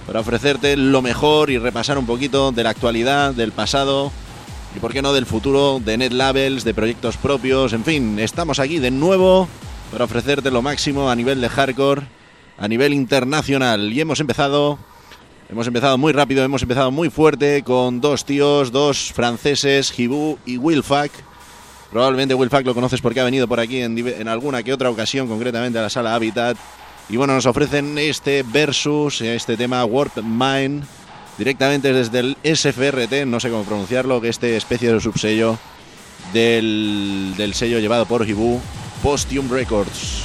para ofrecerte lo mejor y repasar un poquito de la actualidad, del pasado y, por qué no, del futuro, de net labels, de proyectos propios. En fin, estamos aquí de nuevo para ofrecerte lo máximo a nivel de hardcore, a nivel internacional. Y hemos empezado muy rápido, hemos empezado muy fuerte con dos tíos, dos franceses, Hibou y Willfuck. Probablemente Willfuck lo conoces porque ha venido por aquí en alguna que otra ocasión, concretamente a la sala Habitat. Y bueno, nos ofrecen este versus, este tema Warped Mind, directamente desde el SFRT, no sé cómo pronunciarlo, que este especie de subsello del sello llevado por Hibou, Posthume Records.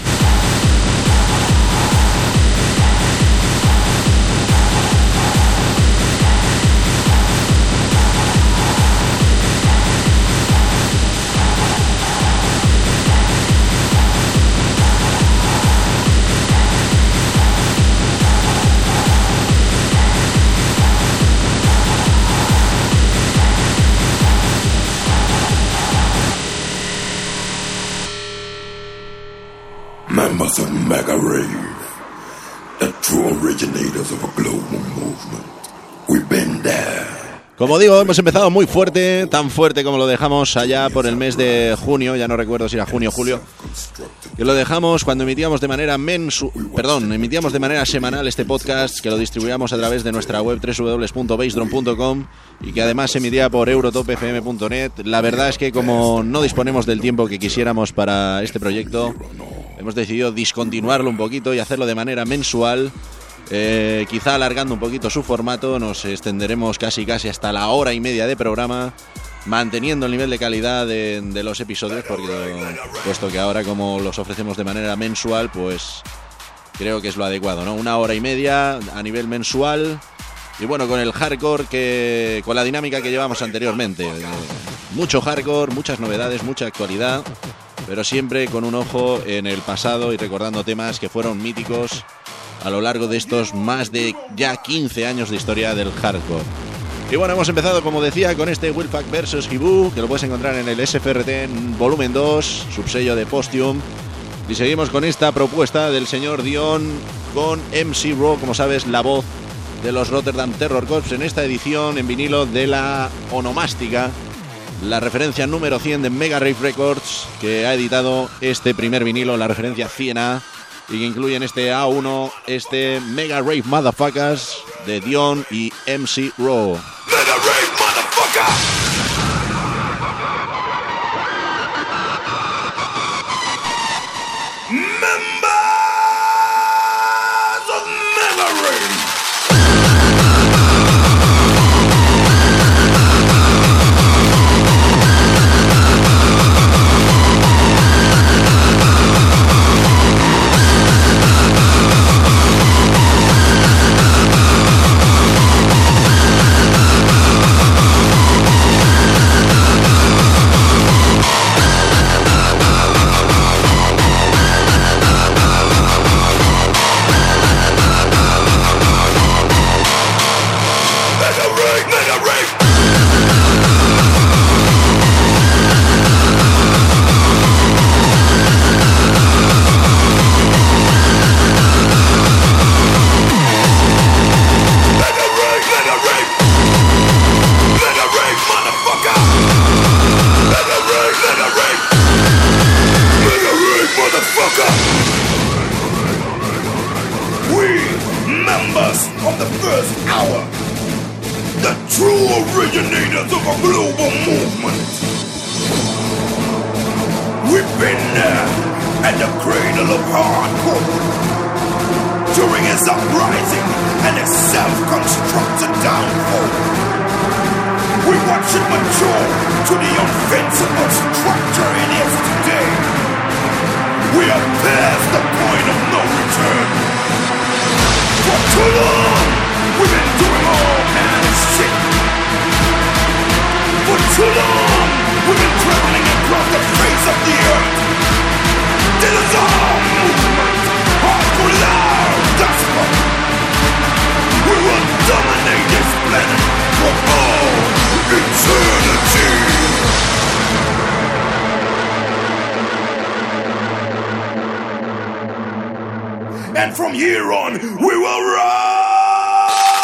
Members of Mega Rave, the true originators of a global movement. We've been there. Como digo, hemos empezado muy fuerte, tan fuerte como lo dejamos allá por el mes de junio, ya no recuerdo si era junio o julio, que lo dejamos cuando emitíamos de manera semanal este podcast, que lo distribuíamos a través de nuestra web www.bassdrum.com y que además se emitía por eurotopfm.net. La verdad es que como no disponemos del tiempo que quisiéramos para este proyecto, hemos decidido discontinuarlo un poquito y hacerlo de manera mensual. Quizá alargando un poquito su formato, nos extenderemos casi hasta la hora y media de programa, manteniendo el nivel de calidad de los episodios, porque puesto que ahora como los ofrecemos de manera mensual, pues creo que es lo adecuado, ¿no? 1 hora y media a nivel mensual, y bueno, con el hardcore, con la dinámica que llevamos anteriormente, mucho hardcore, muchas novedades, mucha actualidad, pero siempre con un ojo en el pasado y recordando temas que fueron míticos a lo largo de estos más de ya 15 años de historia del hardcore. Y bueno, hemos empezado, como decía, con este Willfuck vs Hibou, que lo puedes encontrar en el SFRT en volumen 2, subsello de Posthume. Y seguimos con esta propuesta del señor Dion con MC Raw, como sabes, la voz de los Rotterdam Terror Corps, en esta edición en vinilo de la onomástica, la referencia número 100 de Mega Rave Records, que ha editado este primer vinilo, la referencia 100A, y que incluye en este A1 este Mega Rave Motherfuckers de Dion y MC Raw. Mega Rave Motherfucker! And from here on, we will rise!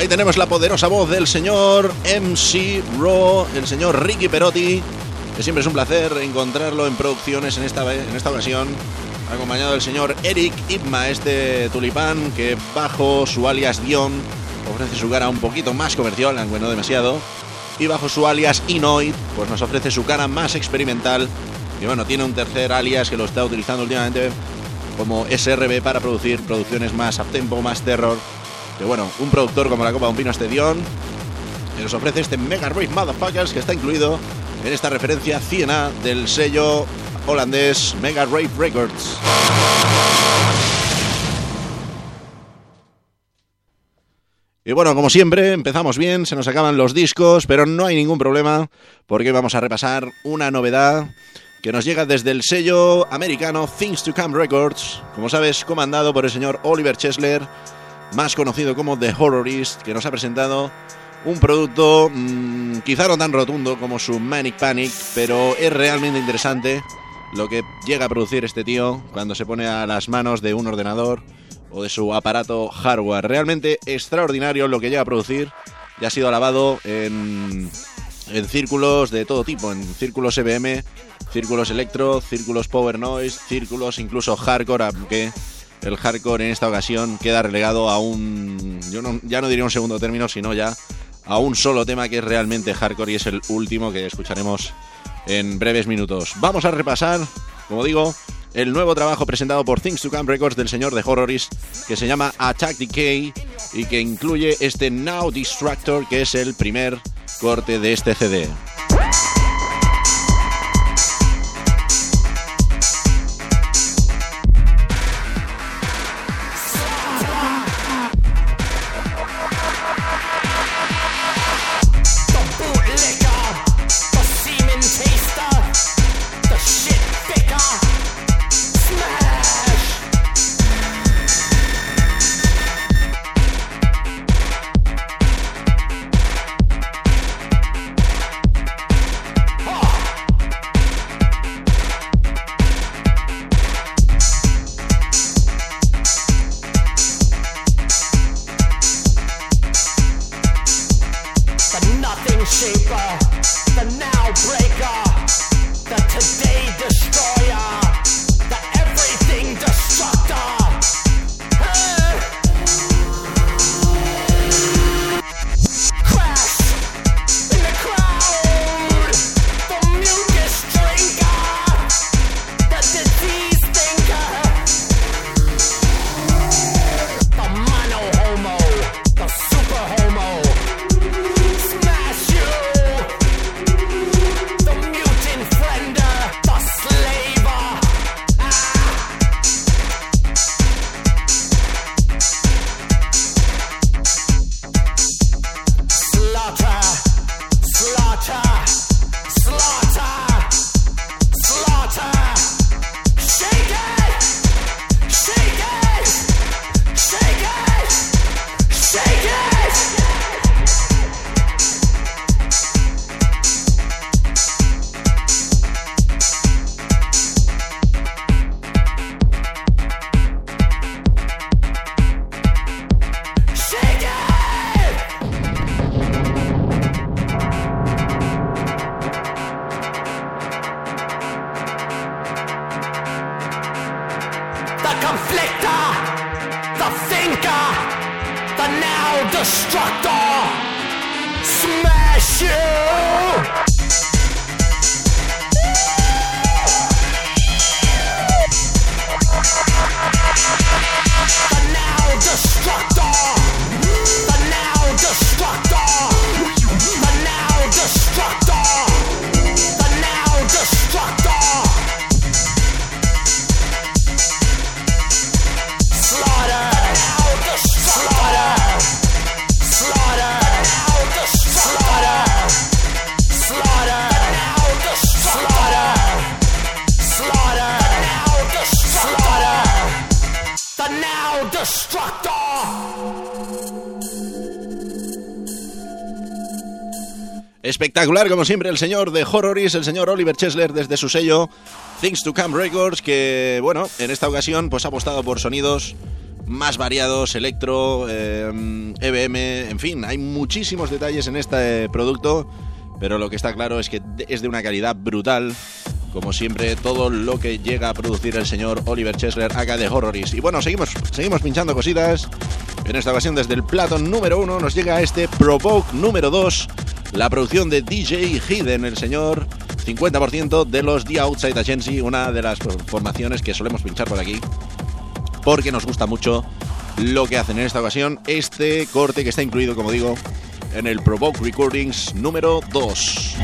Ahí tenemos la poderosa voz del señor MC Raw, el señor Ricky Perotti, que siempre es un placer encontrarlo en producciones en esta ocasión, acompañado del señor Eric Ipma, este tulipán que bajo su alias Dion ofrece su cara un poquito más comercial, aunque no demasiado, y bajo su alias Inoid pues nos ofrece su cara más experimental, y bueno, tiene un tercer alias que lo está utilizando últimamente como SRB para producir producciones más uptempo, más terror. Que bueno, un productor como la copa de un pino, este Dion, que nos ofrece este Mega Rave Motherfuckers, que está incluido en esta referencia 100A del sello holandés Mega Rave Records. Y bueno, como siempre, empezamos bien, se nos acaban los discos, pero no hay ningún problema, porque vamos a repasar una novedad que nos llega desde el sello americano Things to Come Records, como sabes, comandado por el señor Oliver Chesler, más conocido como The Horrorist, que nos ha presentado un producto quizá no tan rotundo como su Manic Panic, pero es realmente interesante lo que llega a producir este tío cuando se pone a las manos de un ordenador o de su aparato hardware. Realmente extraordinario lo que llega a producir. Ya ha sido alabado en círculos de todo tipo, en círculos EBM, círculos electro, círculos power noise, círculos incluso hardcore, aunque el hardcore en esta ocasión queda relegado a ya no diría un segundo término, sino ya a un solo tema que es realmente hardcore, y es el último que escucharemos en breves minutos. Vamos a repasar, como digo, el nuevo trabajo presentado por Things to Come Records del señor The Horrorist, que se llama Attack Decay y que incluye este Now Distractor, que es el primer corte de este CD. Espectacular, como siempre, el señor The Horrorist, el señor Oliver Chesler, desde su sello Things to Come Records, que, bueno, en esta ocasión pues ha apostado por sonidos más variados, electro, EBM, en fin, hay muchísimos detalles en este producto, pero lo que está claro es que es de una calidad brutal, como siempre, todo lo que llega a producir el señor Oliver Chesler, acá de Horroris. Y bueno, seguimos pinchando cositas. En esta ocasión, desde el plato número 1 nos llega este Provoke número 2, la producción de DJ Hidden, el señor, 50% de los The Outside Agency, una de las formaciones que solemos pinchar por aquí, porque nos gusta mucho lo que hacen en esta ocasión. Este corte que está incluido, como digo, en el Provoke Recordings número 2.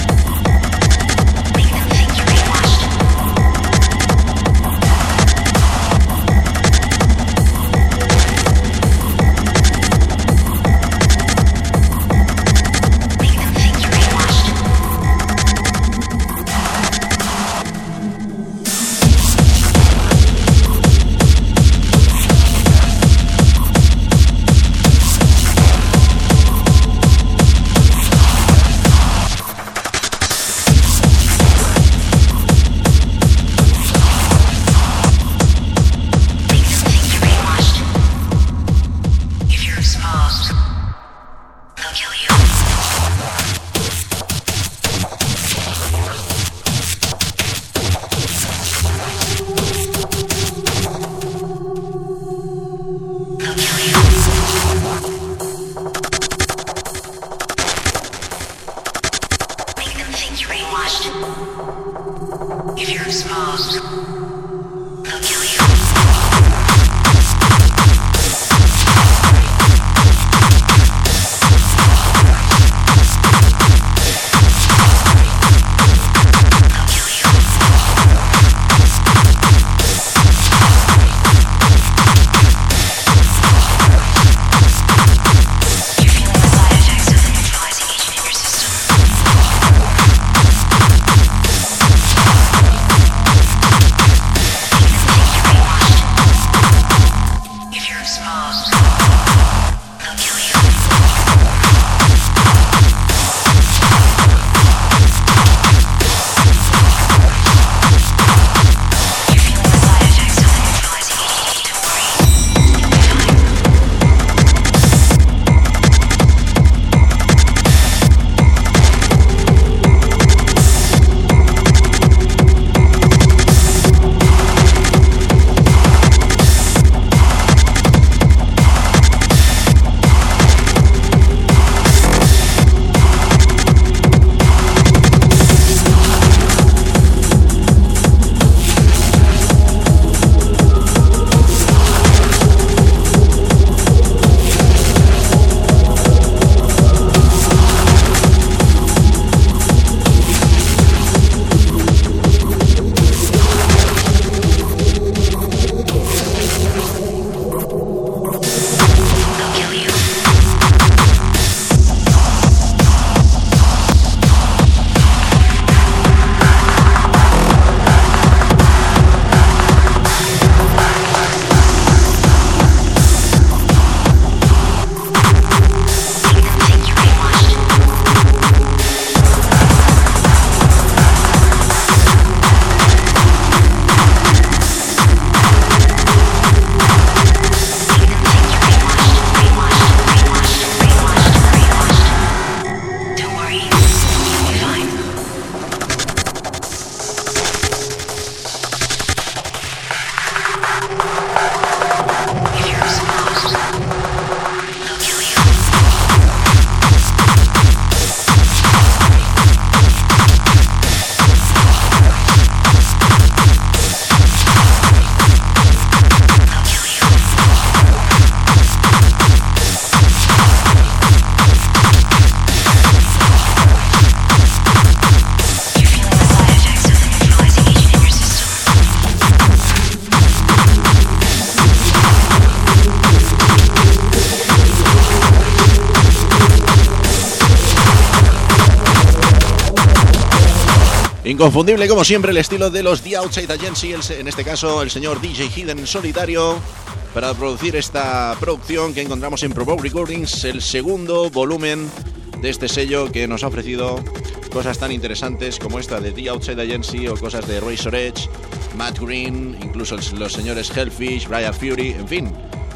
Inconfundible como siempre el estilo de los The Outside Agency, en este caso el señor DJ Hidden en solitario, para producir esta producción que encontramos en Provoke Recordings, el segundo volumen de este sello que nos ha ofrecido cosas tan interesantes como esta de The Outside Agency o cosas de Razor Edge, Matt Green, incluso los señores Hellfish, Brian Fury, en fin,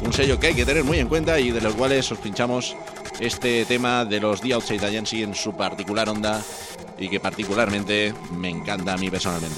un sello que hay que tener muy en cuenta y de los cuales os pinchamos este tema de los The Outside Agency en su particular onda y que particularmente me encanta a mí personalmente.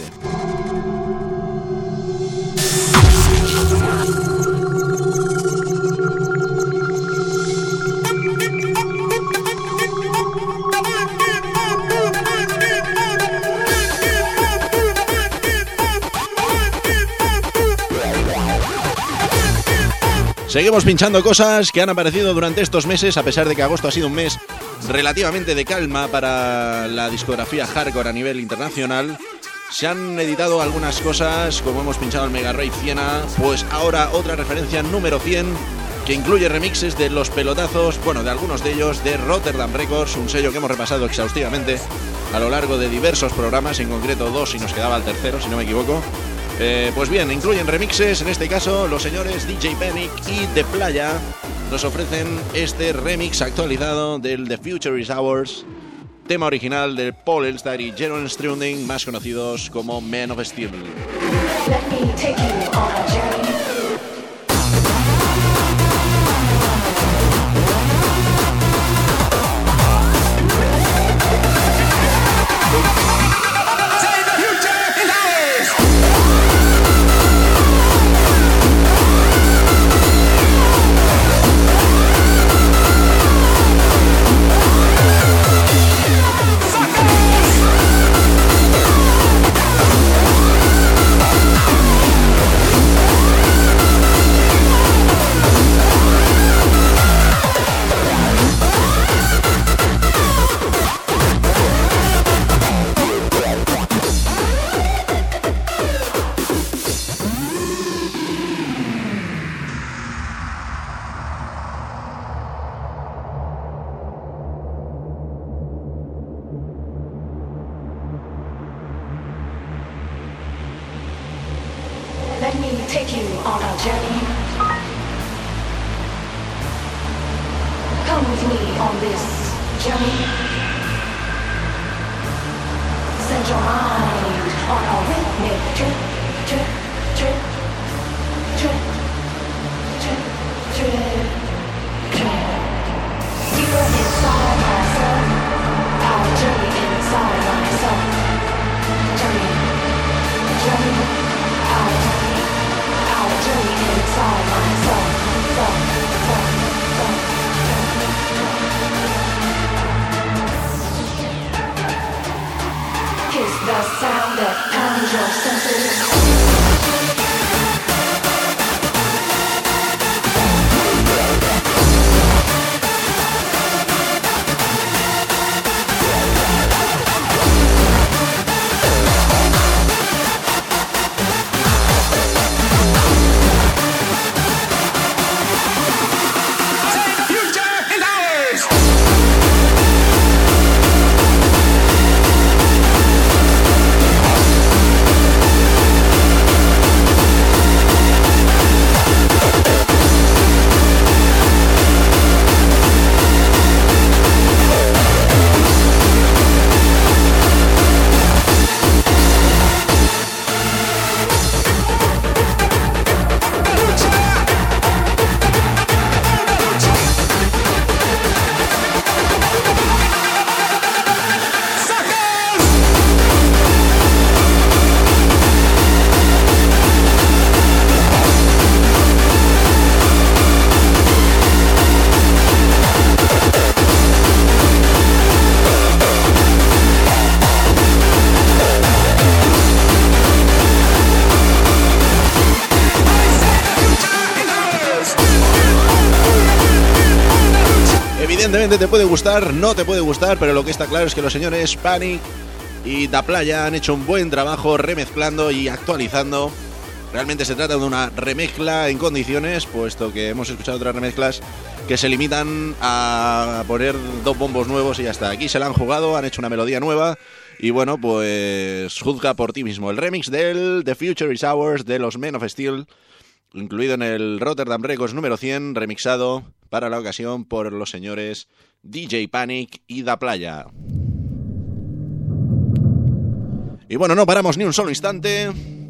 Seguimos pinchando cosas que han aparecido durante estos meses, a pesar de que agosto ha sido un mes relativamente de calma para la discografía hardcore a nivel internacional. Se han editado algunas cosas, como hemos pinchado el Mega Rave Siena, pues ahora otra referencia número 100, que incluye remixes de los pelotazos, bueno, de algunos de ellos, de Rotterdam Records, un sello que hemos repasado exhaustivamente a lo largo de diversos programas, en concreto 2 y nos quedaba el tercero, si no me equivoco. Pues bien, incluyen remixes, en este caso los señores DJ Panic y The Playa nos ofrecen este remix actualizado del The Future Is Ours, tema original de Paul Elstar y Jeroen Strunding, más conocidos como Men of Steel. Let me take you on a journey. Let me take you on a journey. Come with me on this journey. Set your mind on a rhythmic trip, trip, trip, trip, trip, trip, trip. Deeper inside myself, our journey inside myself. Journey, journey, our journey inside myself. Kiss the sound that pounds your senses. Evidentemente te puede gustar, no te puede gustar, pero lo que está claro es que los señores Panic y The Playa han hecho un buen trabajo remezclando y actualizando. Realmente se trata de una remezcla en condiciones, puesto que hemos escuchado otras remezclas que se limitan a poner dos bombos nuevos y ya está. Aquí se la han jugado, han hecho una melodía nueva y bueno, pues juzga por ti mismo. El remix del The Future Is Ours de los Men of Steel, incluido en el Rotterdam Records número 100, remixado para la ocasión por los señores DJ Panic y The Playa. Y bueno, no paramos ni un solo instante.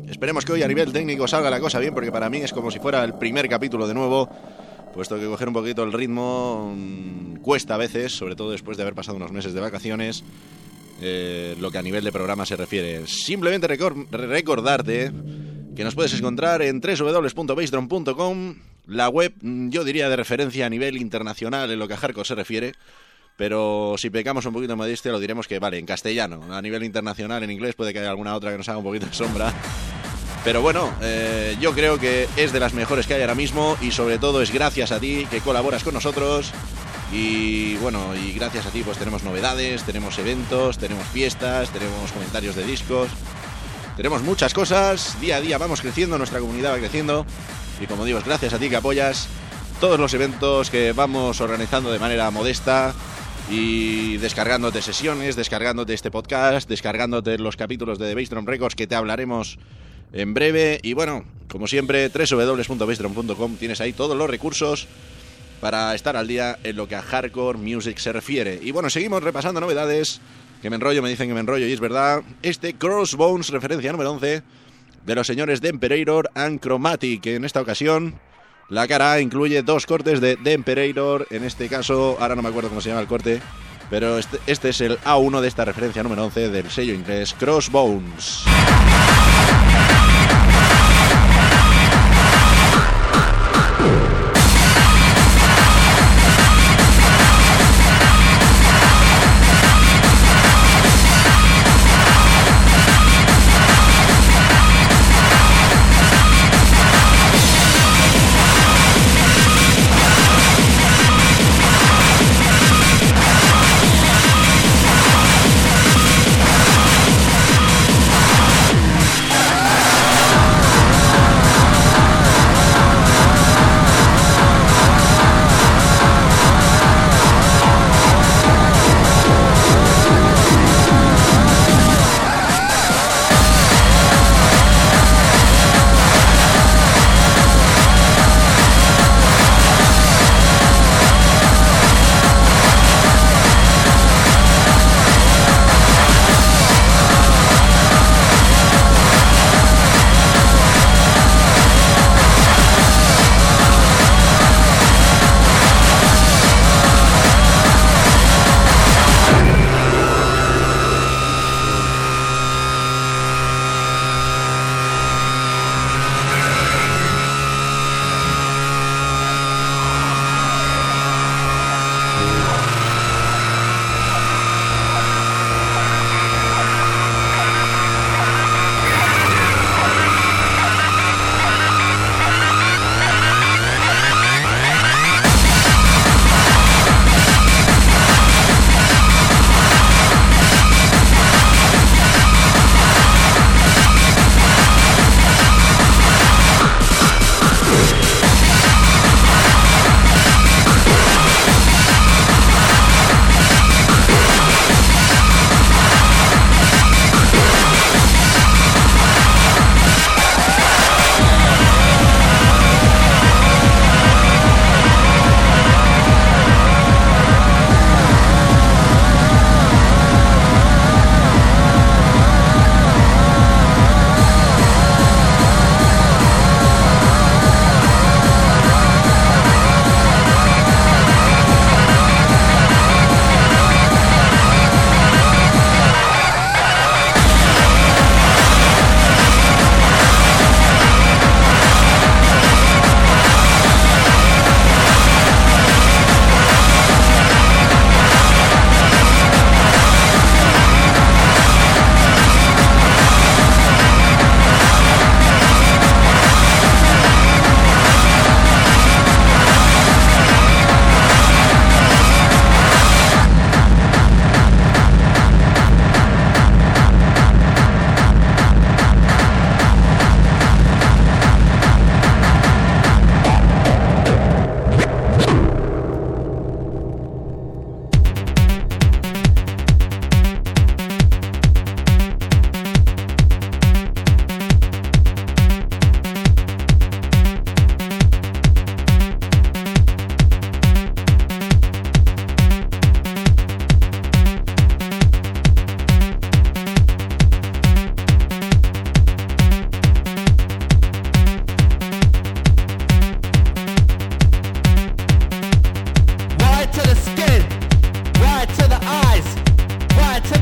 Esperemos que hoy a nivel técnico salga la cosa bien, porque para mí es como si fuera el primer capítulo de nuevo, puesto que coger un poquito el ritmo cuesta a veces, sobre todo después de haber pasado unos meses de vacaciones, lo que a nivel de programa se refiere. Simplemente recordarte que nos puedes encontrar en www.bassdrum.com, la web, yo diría, de referencia a nivel internacional en lo que a hardcore se refiere, pero si pecamos un poquito de modestia lo diremos que vale, en castellano. A nivel internacional, en inglés, puede que haya alguna otra que nos haga un poquito de sombra. Pero bueno, yo creo que es de las mejores que hay ahora mismo, y sobre todo es gracias a ti que colaboras con nosotros. Y bueno, y gracias a ti pues tenemos novedades, tenemos eventos, tenemos fiestas, tenemos comentarios de discos, tenemos muchas cosas. Día a día vamos creciendo, nuestra comunidad va creciendo, y como digo, es gracias a ti que apoyas todos los eventos que vamos organizando de manera modesta, y descargándote sesiones, descargándote este podcast, descargándote los capítulos de The Bassdrum Records, que te hablaremos en breve. Y bueno, como siempre, www.bassdrum.com, tienes ahí todos los recursos para estar al día en lo que a hardcore music se refiere. Y bueno, seguimos repasando novedades. Que me enrollo, me dicen que me enrollo, y es verdad. Este Crossbones, referencia número 11 de los señores The Imperator and Chromatic, que en esta ocasión la cara A incluye 2 cortes de The Imperator. En este caso, ahora no me acuerdo cómo se llama el corte, pero este es el A1 de esta referencia número 11 del sello inglés Crossbones.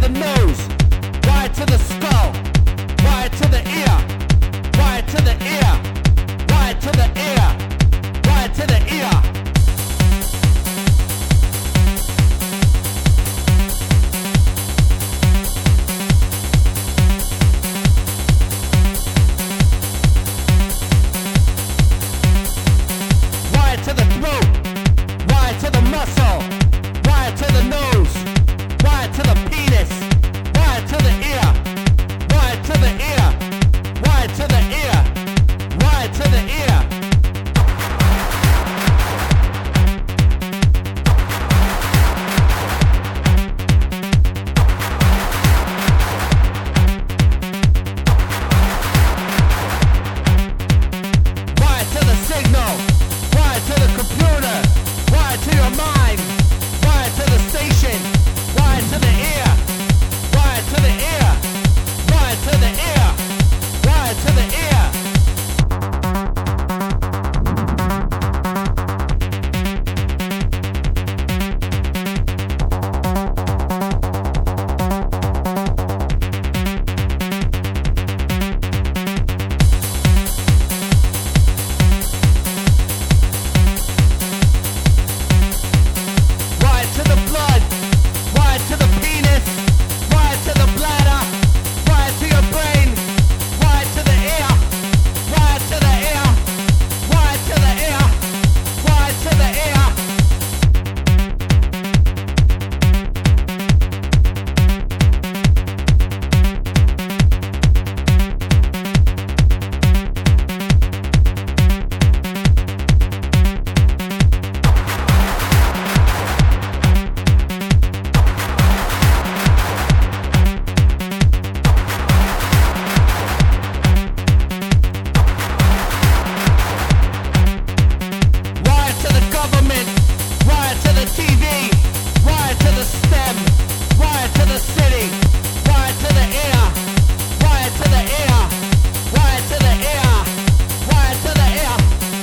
the nose, wire to the skull, wire to the ear, wire to the ear, wire to the ear, wire to the ear. Wire to the throat, wire to the muscle, wire to the nose, wire to the penis, wire to the ear, wire to the ear, wire to the ear, wire to the ear. Wire to the signal, wire to the computer, wire to your mind, wire to the station, wire to the ear, wire to the ear, wire to the ear, wire to the ear. Wire to the blood, wire to the penis, wire to the bladder, wire to your brain, wire to the ear, wire to the ear, wire to the ear, wire to the ear. Wire to the government, wire to the TV, wire to the STEM, wire to the city, wire to the ear, wire to the ear, wire to the ear, wire to the ear.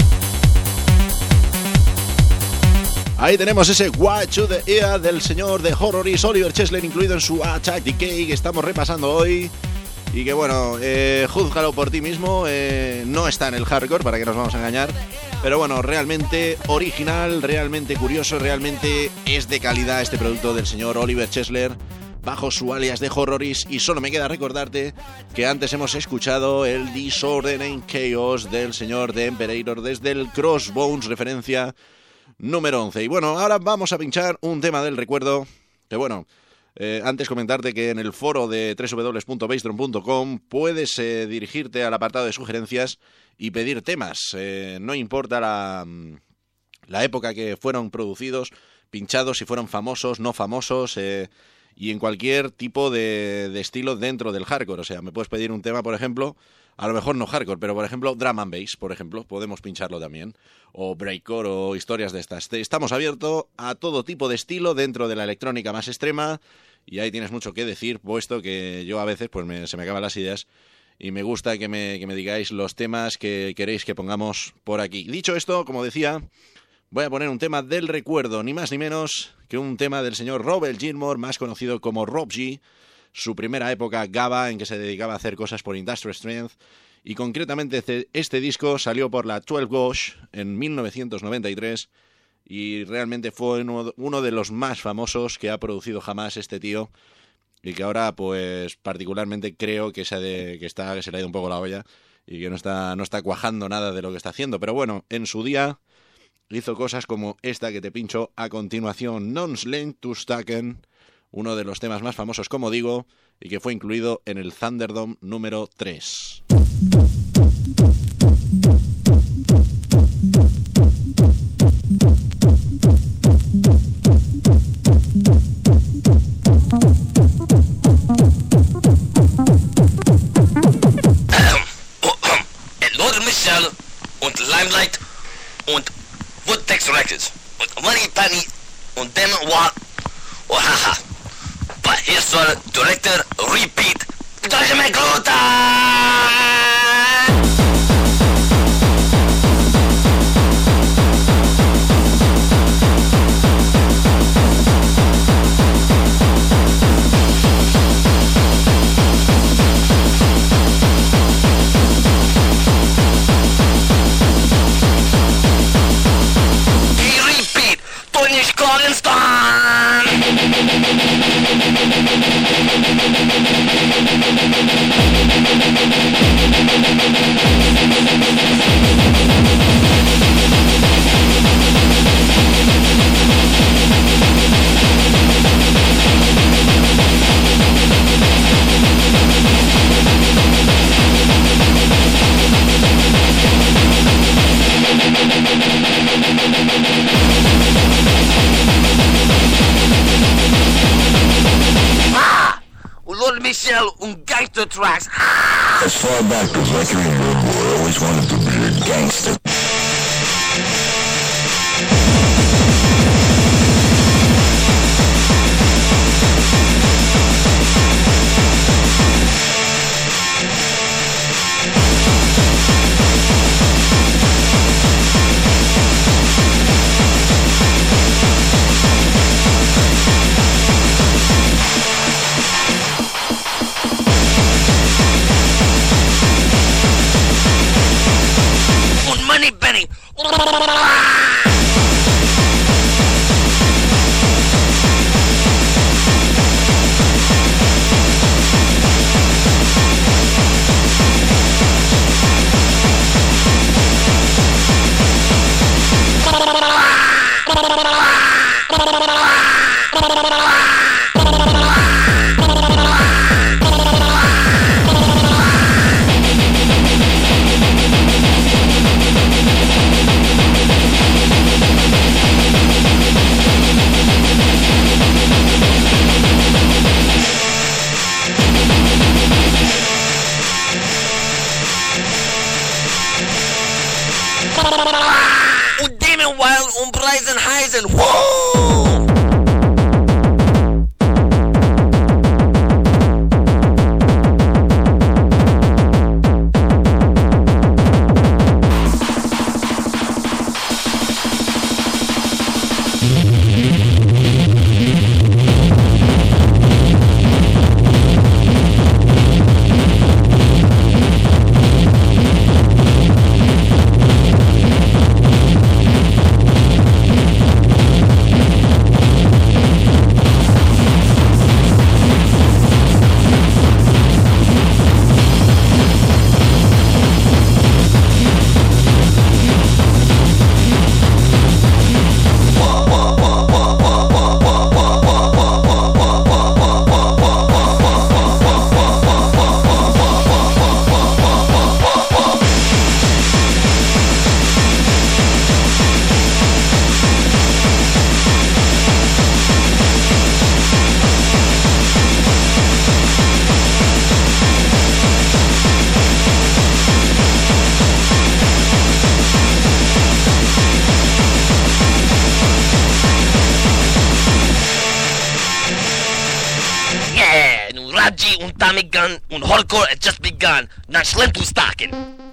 Ahí tenemos ese Wire to the Ear del señor de Horroris, Oliver Chesler, incluido en su Attack Decay, que estamos repasando hoy. Y que bueno, júzgalo por ti mismo, no está en el hardcore, para que nos vamos a engañar. Pero bueno, realmente original, realmente curioso, realmente es de calidad este producto del señor Oliver Chesler, bajo su alias de Horroris. Y solo me queda recordarte que antes hemos escuchado el Disorder and Chaos del señor The Imperator desde el Crossbones, referencia número 11. Y bueno, ahora vamos a pinchar un tema del recuerdo, que bueno, antes comentarte que en el foro de www.bassdrum.com puedes dirigirte al apartado de sugerencias y pedir temas. No importa la época que fueron producidos, pinchados, si fueron famosos, no famosos, y en cualquier tipo de estilo dentro del hardcore. O sea, me puedes pedir un tema, por ejemplo, a lo mejor no hardcore, pero por ejemplo drum and bass, por ejemplo, podemos pincharlo también, o breakcore o historias de estas. Estamos abiertos a todo tipo de estilo dentro de la electrónica más extrema, y ahí tienes mucho que decir, puesto que yo a veces pues se me acaban las ideas y me gusta que me digáis los temas que queréis que pongamos por aquí. Dicho esto, como decía, voy a poner un tema del recuerdo, ni más ni menos que un tema del señor Robert Gilmore, más conocido como Rob G, su primera época GABA, en que se dedicaba a hacer cosas por Industrial Strength, y concretamente este disco salió por la 12 Gauge en 1993, y realmente fue uno de los más famosos que ha producido jamás este tío, y que ahora pues particularmente creo que se le ha ido un poco la olla, y que no está cuajando nada de lo que está haciendo. Pero bueno, en su día hizo cosas como esta que te pincho a continuación, Non-Slent to Stacken, uno de los temas más famosos, como digo, y que fue incluido en el Thunderdome número 3. Lothar Michel und Limelight und Woodtex Records und Money Penny und Dem Watt und Haha. But here's the director repeat. Deutsche Meglota! special und Gangster Tracks. As far back as I can remember, I always wanted to be a gangster. Money Benny. Und Damon Wild und Bryson Heisen. Woo! Raji und Tommy Gun und Hardcore had just begun. Now slim to stocking.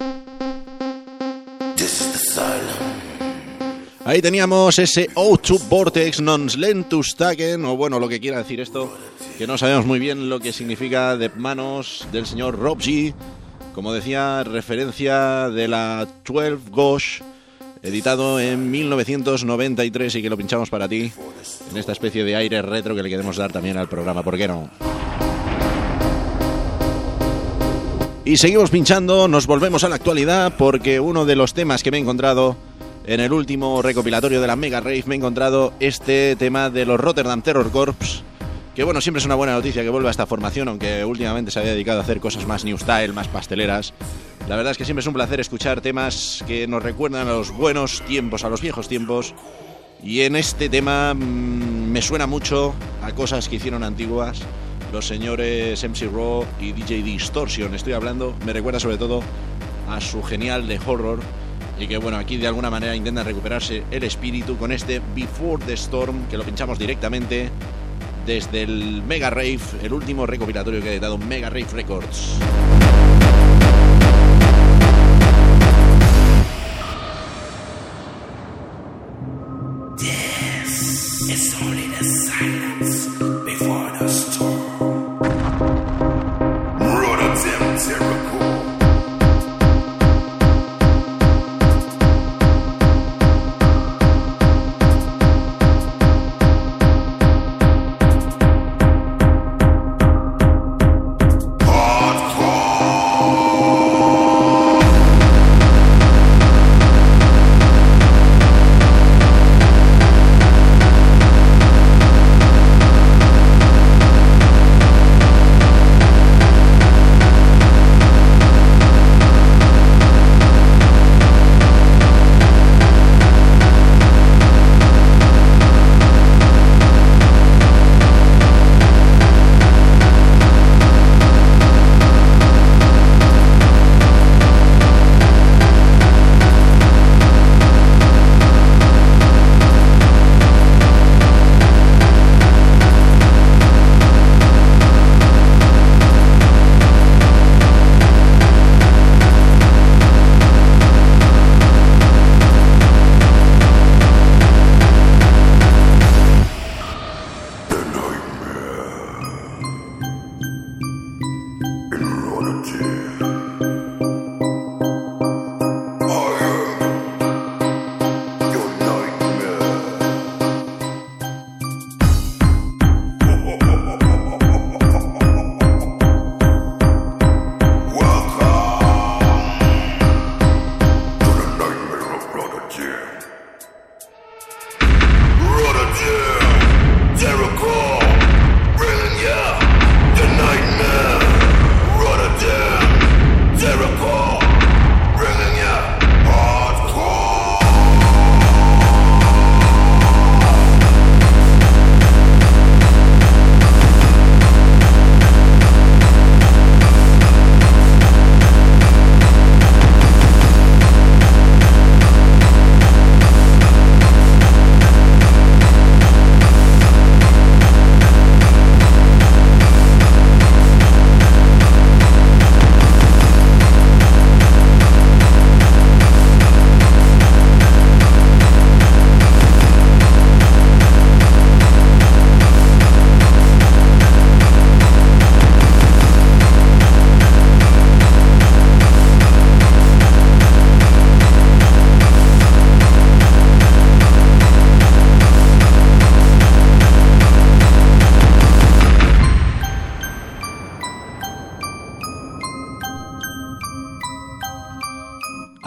This is the silence. Ahí teníamos ese O2 Vortex non Slentustaken, o bueno, lo que quiera decir esto, que no sabemos muy bien lo que significa, de manos del señor Rob G. Como decía, referencia de la 12 Gauge, editado en 1993 y que lo pinchamos para ti en esta especie de aire retro que le queremos dar también al programa, ¿por qué no? Y seguimos pinchando, nos volvemos a la actualidad porque uno de los temas que me he encontrado en el último recopilatorio de la Mega Rave, me he encontrado este tema de los Rotterdam Terror Corps, que bueno, siempre es una buena noticia que vuelva a esta formación, aunque últimamente se había dedicado a hacer cosas más new style, más pasteleras. La verdad es que siempre es un placer escuchar temas que nos recuerdan a los buenos tiempos, a los viejos tiempos, y en este tema me suena mucho a cosas que hicieron antiguas los señores MC Raw y DJ Distortion. Estoy hablando, me recuerda sobre todo a su genial The Horror, y que bueno, aquí de alguna manera intentan recuperarse el espíritu con este Before the Storm, que lo pinchamos directamente desde el Mega Rave, el último recopilatorio que ha editado Mega Rave Records. This is only the silence before the storm. Rotterdam Terror Corps.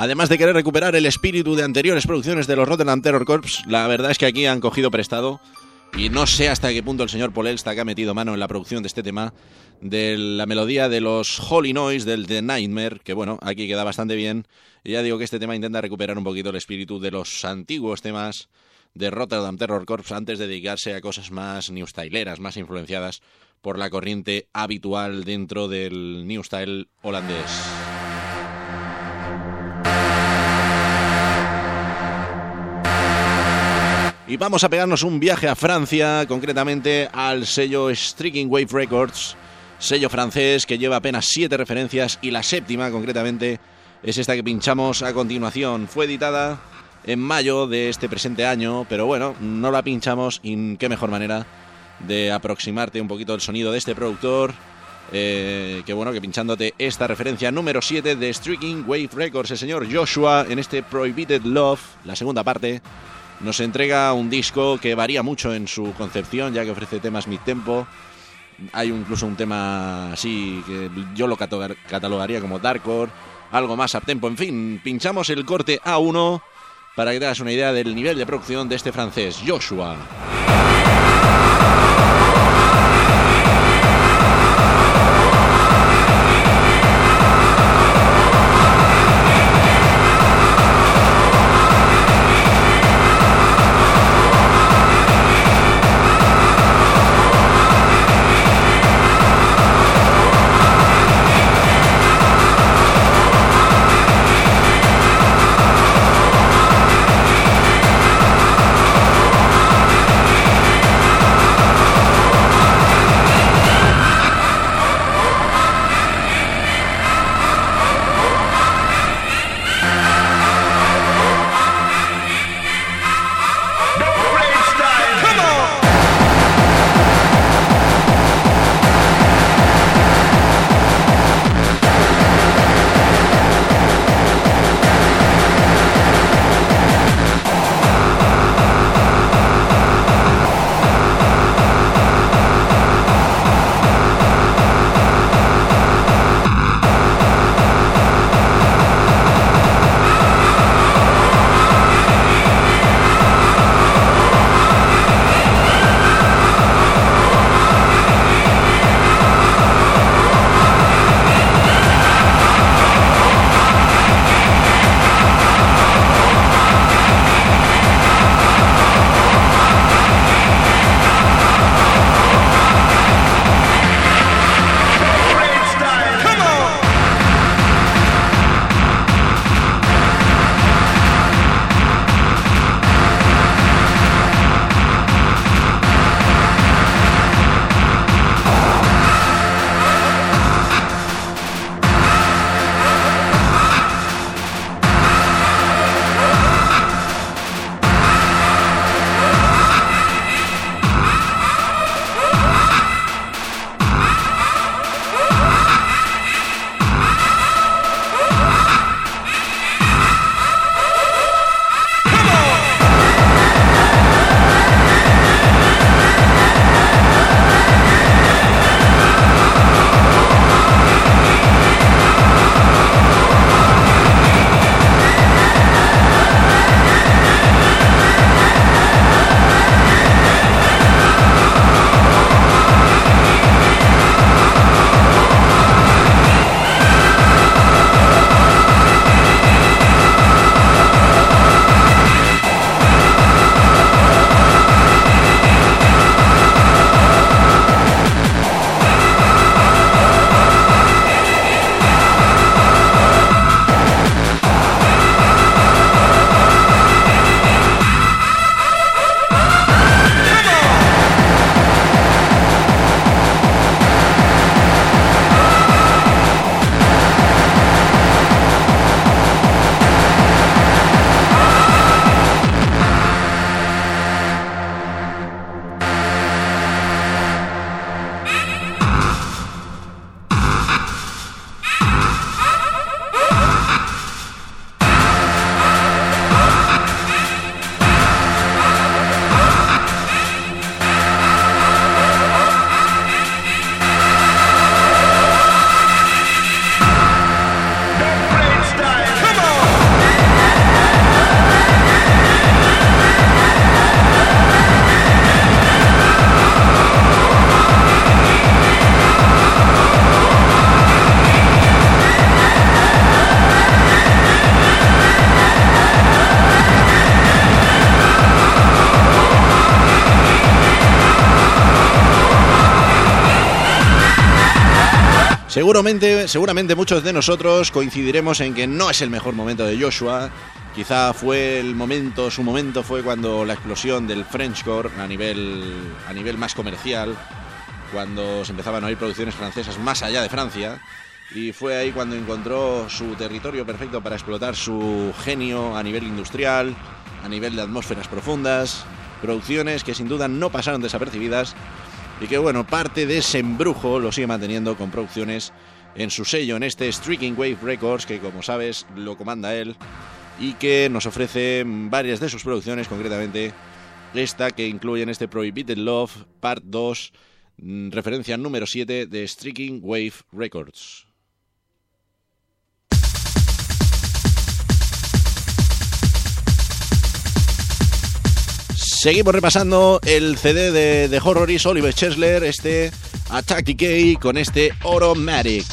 Además de querer recuperar el espíritu de anteriores producciones de los Rotterdam Terror Corps, la verdad es que aquí han cogido prestado, y no sé hasta qué punto el señor Paul Elstak ha metido mano en la producción de este tema, de la melodía de los Holy Noise, del The Nightmare, que bueno, aquí queda bastante bien. Y ya digo que este tema intenta recuperar un poquito el espíritu de los antiguos temas de Rotterdam Terror Corps antes de dedicarse a cosas más new styleras, más influenciadas por la corriente habitual dentro del new style holandés. Y vamos a pegarnos un viaje a Francia, concretamente al sello Striking Wave Records, sello francés que lleva apenas 7 referencias y la séptima concretamente es esta que pinchamos a continuación. Fue editada en mayo de este presente año, pero bueno, no la pinchamos y qué mejor manera de aproximarte un poquito del sonido de este productor que bueno, que pinchándote esta referencia número 7 de Striking Wave Records. El señor Joshua en este Prohibited Love, la segunda parte, nos entrega un disco que varía mucho en su concepción, ya que ofrece temas mid-tempo. Hay incluso un tema así que yo lo catalogaría como darkcore, algo más up-tempo. En fin, pinchamos el corte A1 para que te hagas una idea del nivel de producción de este francés, Joshua. Seguramente muchos de nosotros coincidiremos en que no es el mejor momento de Joshua. Quizá su momento fue cuando la explosión del Frenchcore a nivel más comercial, cuando se empezaban a oír producciones francesas más allá de Francia, y fue ahí cuando encontró su territorio perfecto para explotar su genio a nivel industrial, a nivel de atmósferas profundas, producciones que sin duda no pasaron desapercibidas y que, bueno, parte de ese embrujo lo sigue manteniendo con producciones en su sello, en este Striking Wave Records, que como sabes lo comanda él y que nos ofrece varias de sus producciones, concretamente esta que incluye en este Prohibited Love Part 2, referencia número 7 de Striking Wave Records. Seguimos repasando el CD de The Horrorist, Oliver Chesler, este Attack Decay con este Automatic.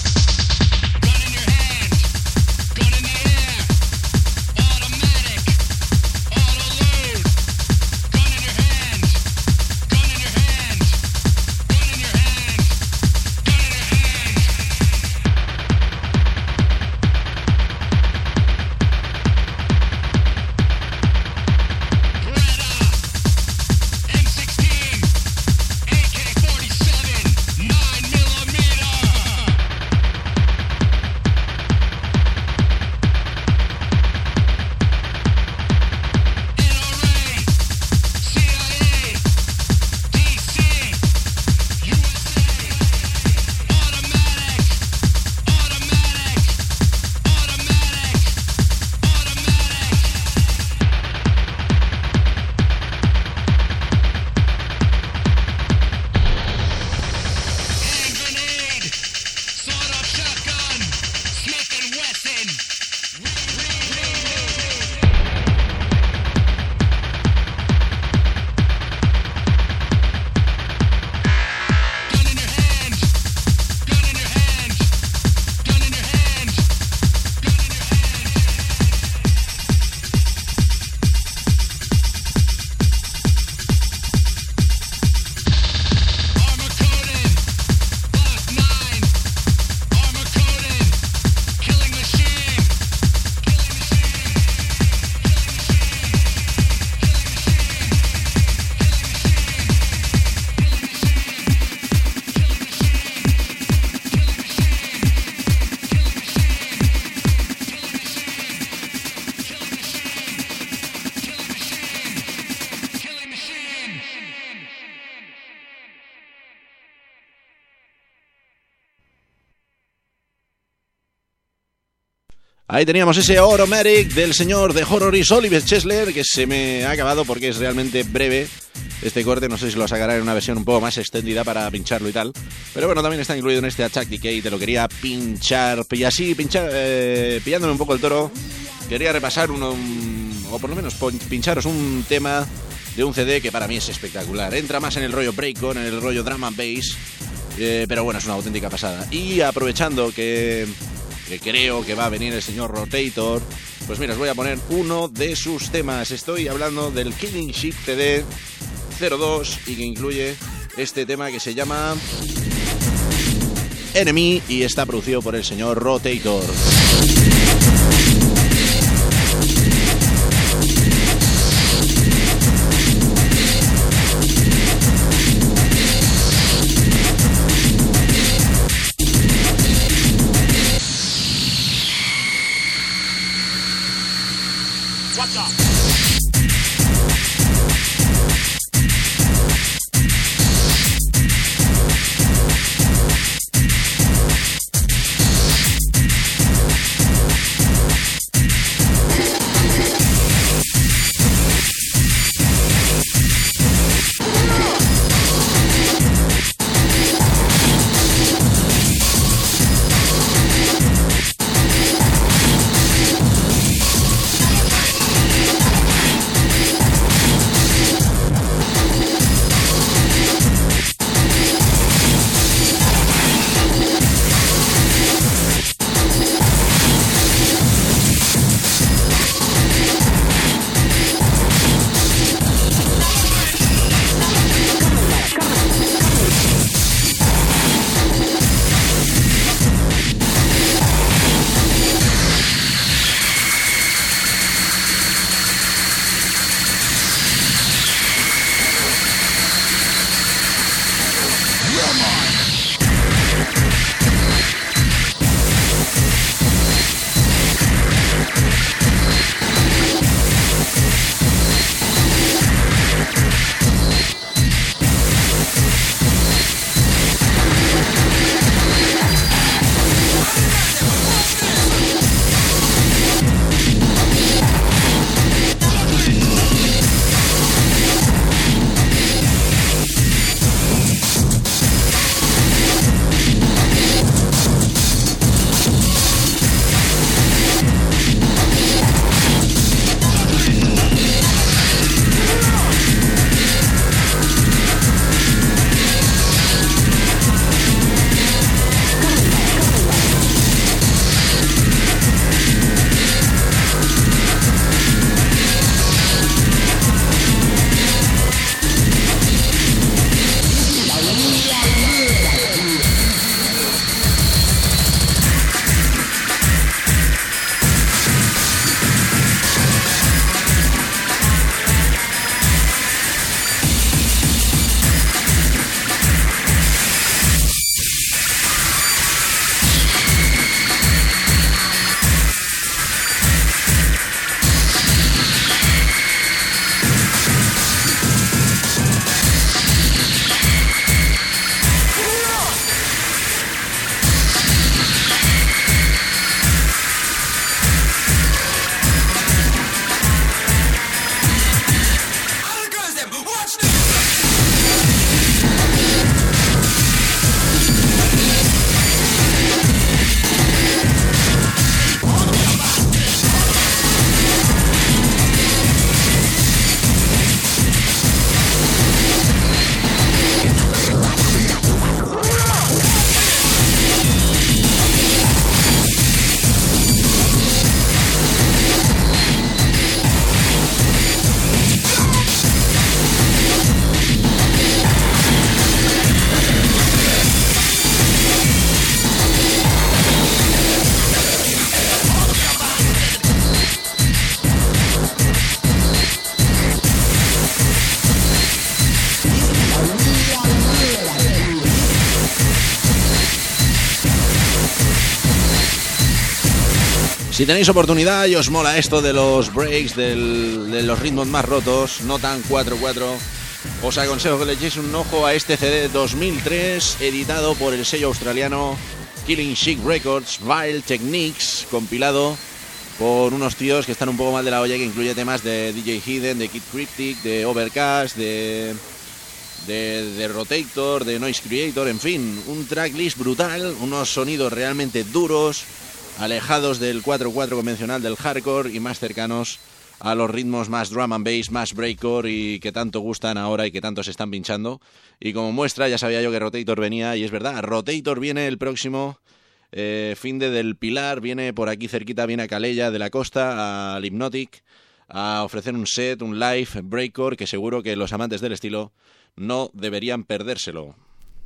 Ahí teníamos ese Automatic del señor The Horrorist Oliver Chesler, que se me ha acabado porque es realmente breve este corte. No sé si lo sacará en una versión un poco más extendida para pincharlo y tal, pero bueno, también está incluido en este Attack Decay. Te lo quería pinchar, y así pillándome un poco el toro, quería repasar o por lo menos pincharos un tema de un CD que para mí es espectacular. Entra más en el rollo breakcore, en el rollo drum and bass, pero bueno, es una auténtica pasada. Y aprovechando que creo que va a venir el señor Rotator, pues mira, os voy a poner uno de sus temas. Estoy hablando del Killing Ship CD 02 y que incluye este tema que se llama Enemy y está producido por el señor Rotator. Si tenéis oportunidad y os mola esto de los breaks, de los ritmos más rotos, no tan 4/4, os aconsejo que le echéis un ojo a este CD 2003, editado por el sello australiano Killing Chic Records, Vile Techniques, compilado por unos tíos que están un poco mal de la olla, que incluye temas de DJ Hidden, de Kid Cryptic, de Overcast, de Rotator, de Noise Creator, en fin, un tracklist brutal, unos sonidos realmente duros, alejados del 4/4 convencional del hardcore y más cercanos a los ritmos más drum and bass, más breakcore y que tanto gustan ahora y que tanto se están pinchando. Y como muestra, ya sabía yo que Rotator venía, y es verdad, Rotator viene el próximo fin del Pilar, viene por aquí cerquita, viene a Calella de la Costa, al Hypnotic, a ofrecer un set, un live breakcore que seguro que los amantes del estilo no deberían perdérselo.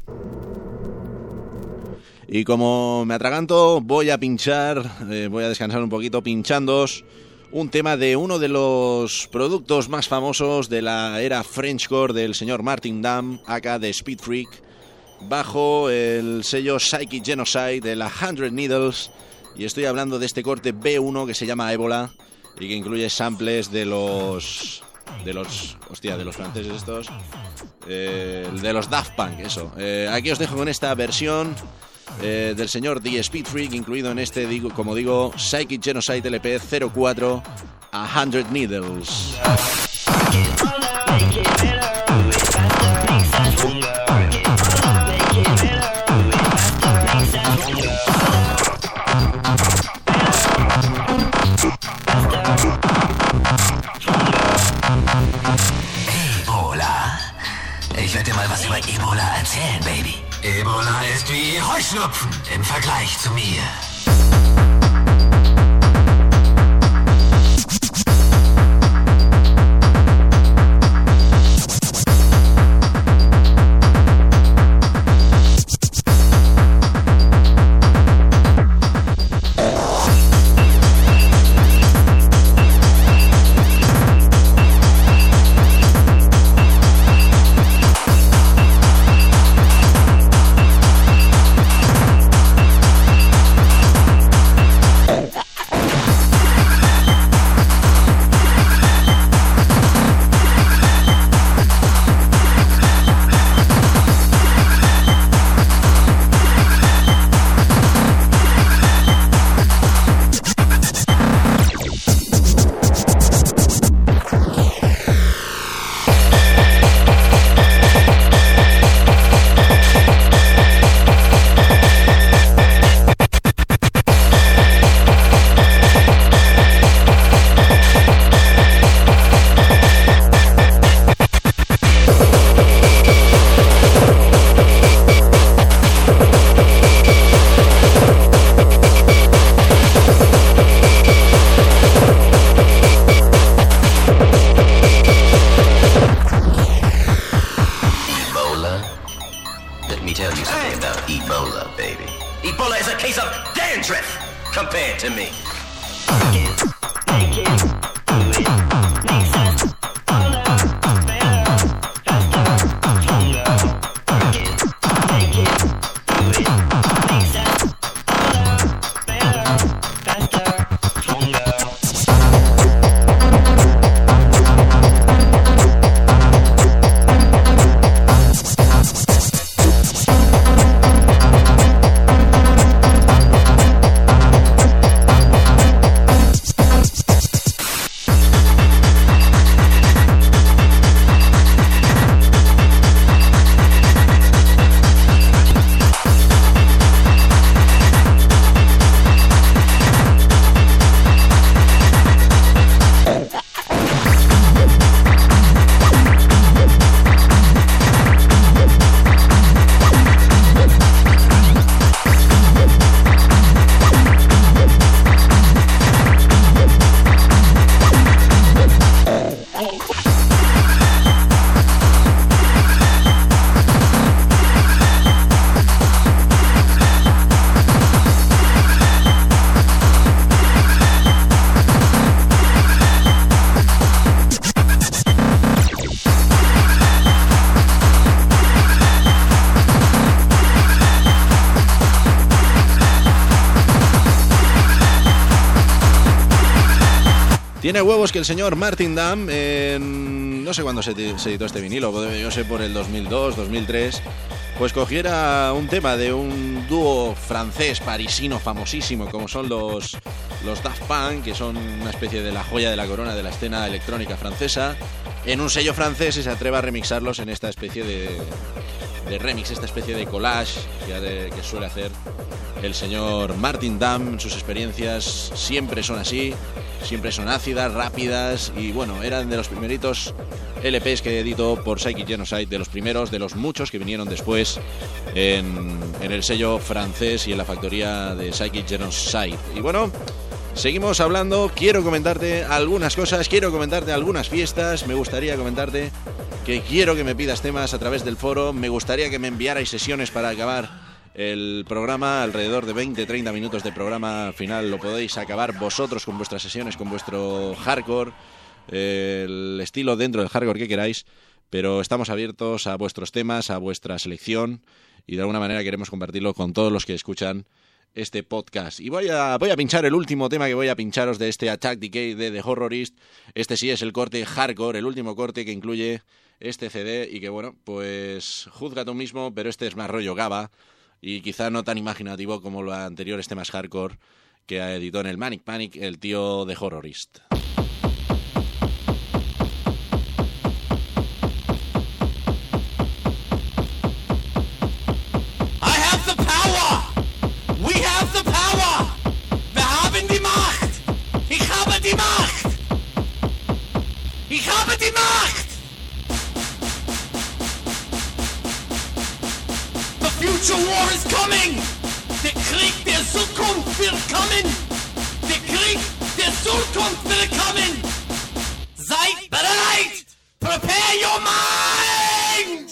Y como me atraganto, voy a pinchar, voy a descansar un poquito pinchándoos un tema de uno de los productos más famosos de la era Frenchcore del señor Martin Damm, aka de Speed Freak, bajo el sello Psychic Genocide de la 100 Needles, y estoy hablando de este corte B1 que se llama Ébola y que incluye samples de los franceses estos, de los Daft Punk, eso. Aquí os dejo con esta versión del señor The Speed Freak, incluido en este, como digo, Psychic Genocide LP 04 a 100 Needles. Ebola. Ich werde dir mal was über Ebola erzählen, Baby. Ebola ist wie Heuschnupfen im Vergleich zu mir. Tiene huevos que el señor Martin Damm, no sé cuándo se editó este vinilo, yo sé por el 2002, 2003, pues cogiera un tema de un dúo francés, parisino, famosísimo, como son los Daft Punk, que son una especie de la joya de la corona de la escena electrónica francesa, en un sello francés, y se atreva a remixarlos en esta especie de remix, esta especie de collage que suele hacer el señor Martin Damm. Sus experiencias siempre son así, siempre son ácidas, rápidas, y bueno, eran de los primeritos LPs que editó por Psychic Genocide, de los primeros, de los muchos que vinieron después en el sello francés y en la factoría de Psychic Genocide. Y bueno, seguimos hablando. Quiero comentarte algunas cosas, quiero comentarte algunas fiestas, me gustaría comentarte que quiero que me pidas temas a través del foro, me gustaría que me enviarais sesiones para acabar el programa, alrededor de 20-30 minutos de programa final lo podéis acabar vosotros con vuestras sesiones, con vuestro hardcore, el estilo dentro del hardcore que queráis, pero estamos abiertos a vuestros temas, a vuestra selección, y de alguna manera queremos compartirlo con todos los que escuchan este podcast. Y voy a pinchar el último tema que voy a pincharos de este Attack Decay de The Horrorist. Este sí es el corte hardcore, el último corte que incluye este CD, y que bueno, pues juzga tú mismo, pero este es más rollo Gaba y quizá no tan imaginativo como lo anterior, este más hardcore que editó en el Manic Panic el tío de Horrorist. I have the power! We have the power! Wir haben die Macht! Ich habe die Macht! Ich habe die Macht! The future war is coming! Der Krieg der Zukunft wird kommen! Der Krieg der Zukunft wird kommen! Seid bereit! Prepare your mind!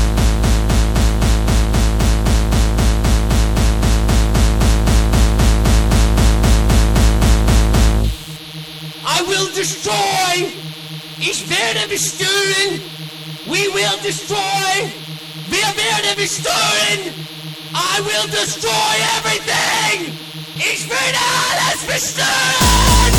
I will destroy! Ich werde beschwören! We will destroy! Wir werden beschwören! I will destroy everything! Ich werde alles beschwören!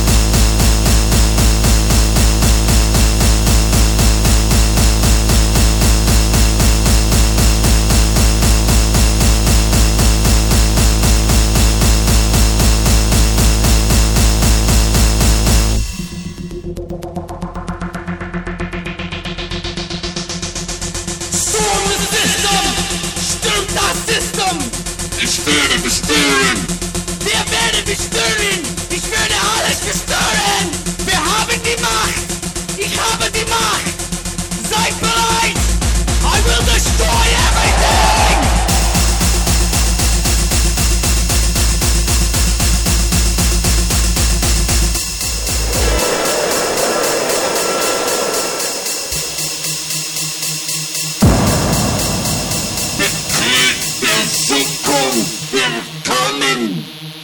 Ich werde bestören! Wir werden bestören! Ich werde alles bestören! Wir haben die Macht! Ich habe die Macht! Seid bereit! I will destroy everything! Zukunft wird kommen!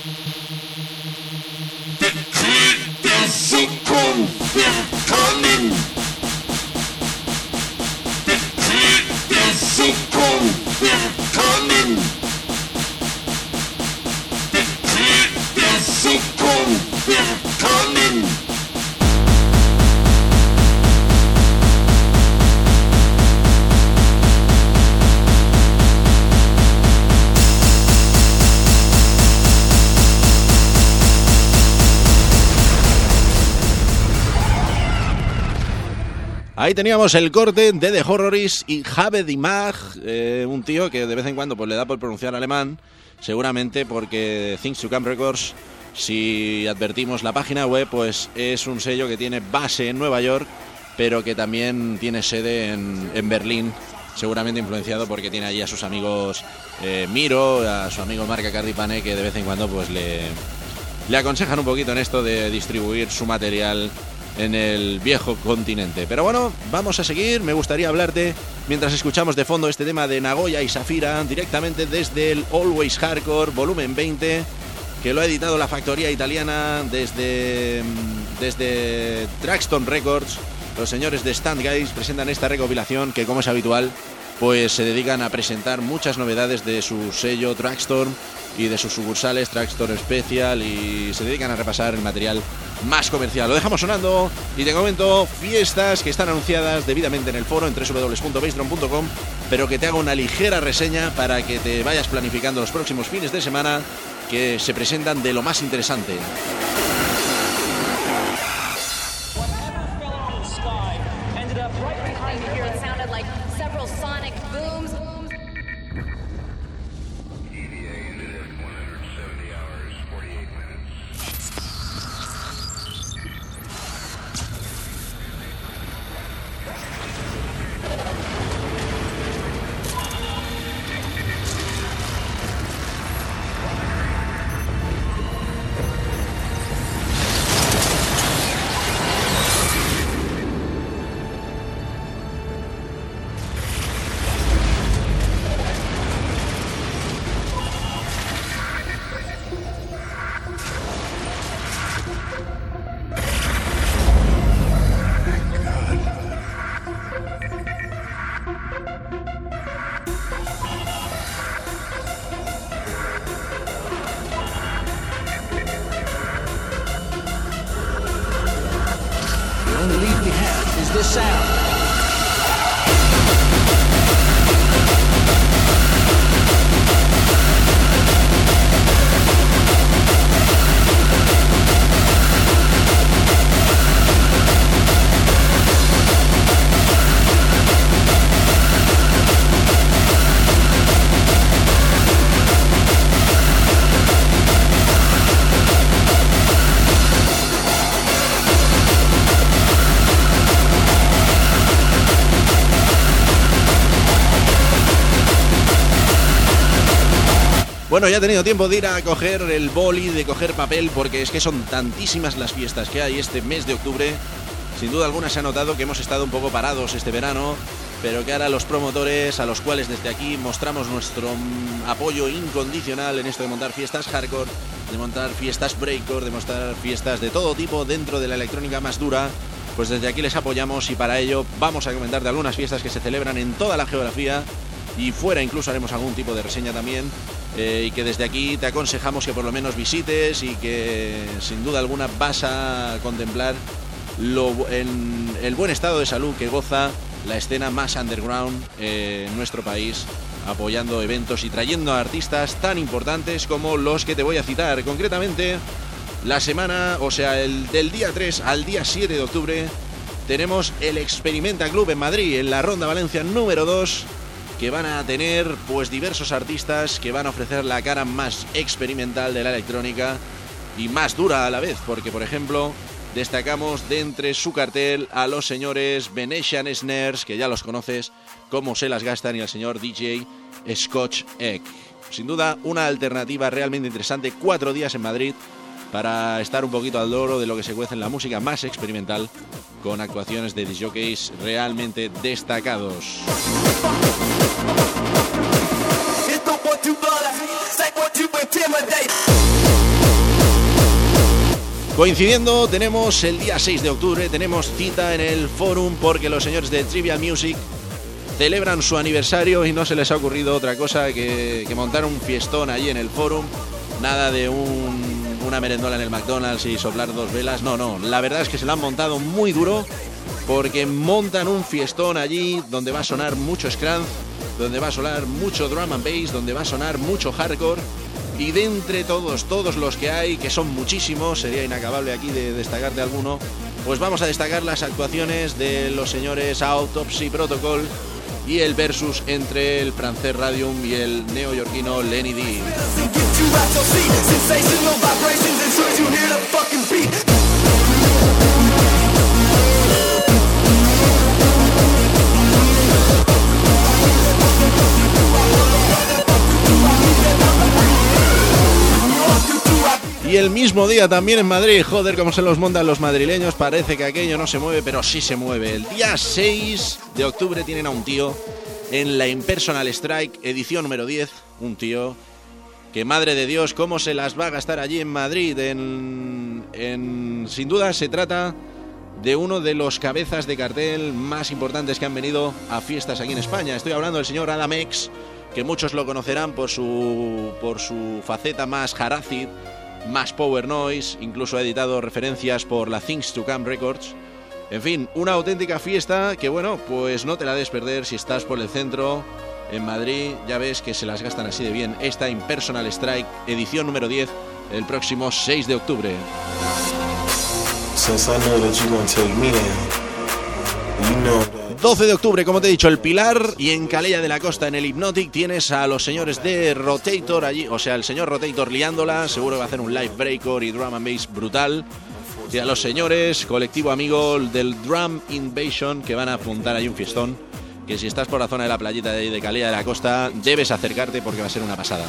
Der Krieg der Zukunft wird kommen! Der Krieg der Zukunft wird kommen! Der Krieg der Zukunft wird kommen! Ahí teníamos el corte de The Horrorist y Habe die Macht, un tío que de vez en cuando pues le da por pronunciar alemán, seguramente porque Things to Come Records, si advertimos la página web, pues es un sello que tiene base en Nueva York, pero que también tiene sede en Berlín, seguramente influenciado porque tiene allí a sus amigos Miro, a su amigo Marca Cardipane, que de vez en cuando pues le aconsejan un poquito en esto de distribuir su material en el viejo continente. Pero bueno, vamos a seguir. Me gustaría hablarte, mientras escuchamos de fondo este tema de Nagoya y Safira, directamente desde el Always Hardcore volumen 20, que lo ha editado la factoría italiana desde Traxton Records. Los señores de Stand Guys presentan esta recopilación que, como es habitual, pues se dedican a presentar muchas novedades de su sello Trackstorm y de sus sucursales Trackstorm Special, y se dedican a repasar el material más comercial. Lo dejamos sonando y te comento fiestas que están anunciadas debidamente en el foro en www.bassdrum.com, pero que te hago una ligera reseña para que te vayas planificando los próximos fines de semana, que se presentan de lo más interesante. Bueno, ya he tenido tiempo de ir a coger el boli, de coger papel, porque es que son tantísimas las fiestas que hay este mes de octubre. Sin duda alguna se ha notado que hemos estado un poco parados este verano, pero que ahora los promotores, a los cuales desde aquí mostramos nuestro apoyo incondicional en esto de montar fiestas hardcore, de montar fiestas breakcore, de montar fiestas de todo tipo dentro de la electrónica más dura, pues desde aquí les apoyamos, y para ello vamos a comentar de algunas fiestas que se celebran en toda la geografía y fuera. Incluso haremos algún tipo de reseña también, y que desde aquí te aconsejamos que por lo menos visites, y que sin duda alguna vas a contemplar en el buen estado de salud que goza la escena más underground en nuestro país, apoyando eventos y trayendo a artistas tan importantes como los que te voy a citar. Concretamente, la semana, o sea, del día 3 al día 7 de octubre, tenemos el Experimenta Club en Madrid, en la Ronda Valencia número 2, que van a tener pues diversos artistas que van a ofrecer la cara más experimental de la electrónica y más dura a la vez, porque por ejemplo destacamos de entre su cartel a los señores Venetian Snares, que ya los conoces, cómo se las gastan, y al señor DJ Scotch Egg. Sin duda una alternativa realmente interesante, 4 días en Madrid para estar un poquito al loro de lo que se cuece en la música más experimental, con actuaciones de disjockeys realmente destacados. Coincidiendo, tenemos el día 6 de octubre, tenemos cita en el Forum, porque los señores de Trivial Music celebran su aniversario y no se les ha ocurrido otra cosa que montar un fiestón allí en el Forum. Nada de una merendola en el McDonald's y soplar 2 velas, no, la verdad es que se lo han montado muy duro, porque montan un fiestón allí donde va a sonar mucho scrunch, donde va a sonar mucho drum and bass, donde va a sonar mucho hardcore, y de entre todos los que hay, que son muchísimos, sería inacabable aquí de destacarte alguno, pues vamos a destacar las actuaciones de los señores Autopsy Protocol y el versus entre el francés Radium y el neoyorquino Lenny D. Y el mismo día también en Madrid, joder, cómo se los montan los madrileños, parece que aquello no se mueve, pero sí se mueve. El día 6 de octubre tienen a un tío en la Impersonal Strike, edición número 10, un tío que, madre de Dios, cómo se las va a gastar allí en Madrid. Sin duda se trata de uno de los cabezas de cartel más importantes que han venido a fiestas aquí en España. Estoy hablando del señor Adam X, que muchos lo conocerán por su faceta más hard acid, más power noise, incluso ha editado referencias por la Things to Come Records. En fin, una auténtica fiesta que, bueno, pues no te la debes perder si estás por el centro, en Madrid. Ya ves que se las gastan así de bien. Esta Impersonal Strike, edición número 10, el próximo 6 de octubre. 12 de octubre, como te he dicho, el Pilar, y en Calella de la Costa, en el Hypnotic, tienes a los señores de Rotator allí, o sea, el señor Rotator liándola, seguro que va a hacer un live breaker y drum and bass brutal, y a los señores, colectivo amigo del Drum Invasion, que van a apuntar ahí un fiestón, que si estás por la zona de la playita de Calella de la Costa, debes acercarte porque va a ser una pasada.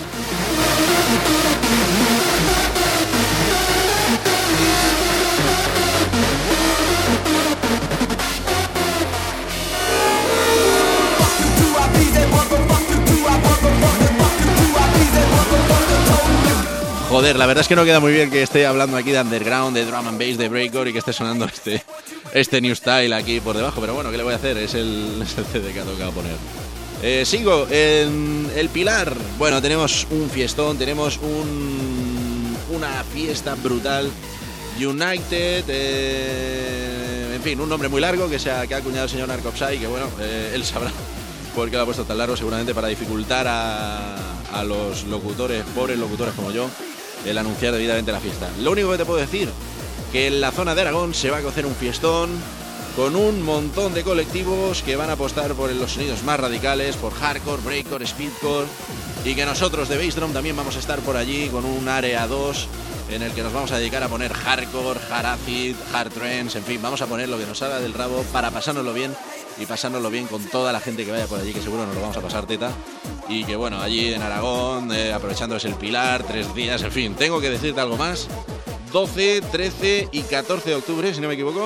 Joder, la verdad es que no queda muy bien que esté hablando aquí de underground, de drum and bass, de breakcore y que esté sonando este new style aquí por debajo. Pero bueno, ¿qué le voy a hacer? Es el CD que ha tocado poner. Sigo en el Pilar. Bueno, tenemos un fiestón, tenemos una fiesta brutal. United, en fin, un nombre muy largo que ha acuñado el señor Narcopsai, que bueno, él sabrá por qué lo ha puesto tan largo, seguramente para dificultar a los locutores, pobres locutores como yo, el anunciar debidamente la fiesta. Lo único que te puedo decir, que en la zona de Aragón se va a cocer un fiestón con un montón de colectivos que van a apostar por los sonidos más radicales, por hardcore, breakcore, speedcore, y que nosotros de Bassdrum también vamos a estar por allí con un área 2 en el que nos vamos a dedicar a poner hardcore, hard acid, hard trance, en fin, vamos a poner lo que nos salga del rabo para pasárnoslo bien, y pasárnoslo bien con toda la gente que vaya por allí, que seguro nos lo vamos a pasar teta. Y que bueno, allí en Aragón, aprovechando es el Pilar, 3 días, en fin, tengo que decirte algo más. 12, 13 y 14 de octubre, si no me equivoco.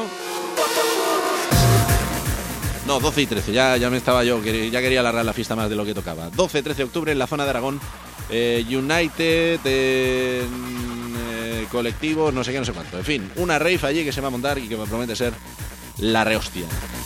No, 12 y 13, ya me estaba yo, ya quería alargar la fiesta más de lo que tocaba. 12, 13 de octubre en la zona de Aragón, United, colectivos, no sé qué, no sé cuánto. En fin, una rave allí que se va a montar y que me promete ser la rehostia.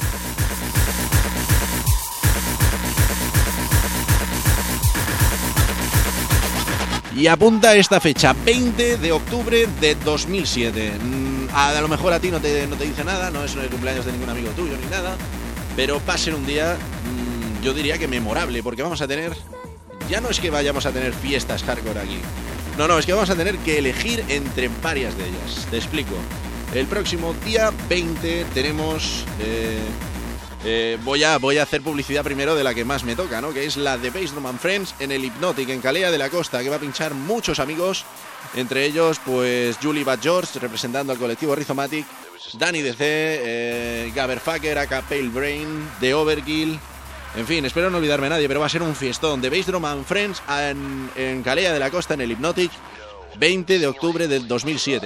Y apunta esta fecha, 20 de octubre de 2007. A lo mejor a ti no te dice nada, no es el cumpleaños de ningún amigo tuyo ni nada, pero va a ser un día, yo diría que memorable, porque vamos a tener, ya no es que vayamos a tener fiestas hardcore aquí, no, es que vamos a tener que elegir entre varias de ellas. Te explico. El próximo día 20 tenemos... Voy a hacer publicidad primero de la que más me toca, ¿no? Que es la de Bassdrum and Friends en el Hypnotic, en Calella de la Costa, que va a pinchar muchos amigos, entre ellos pues Julie Bad George, representando al colectivo Rhizomatic, Danny DC, Gaberfucker, aka Pale Brain, The Overkill, en fin, espero no olvidarme a nadie, pero va a ser un fiestón de Bassdrum and Friends en Calella de la Costa, en el Hypnotic, 20 de octubre del 2007.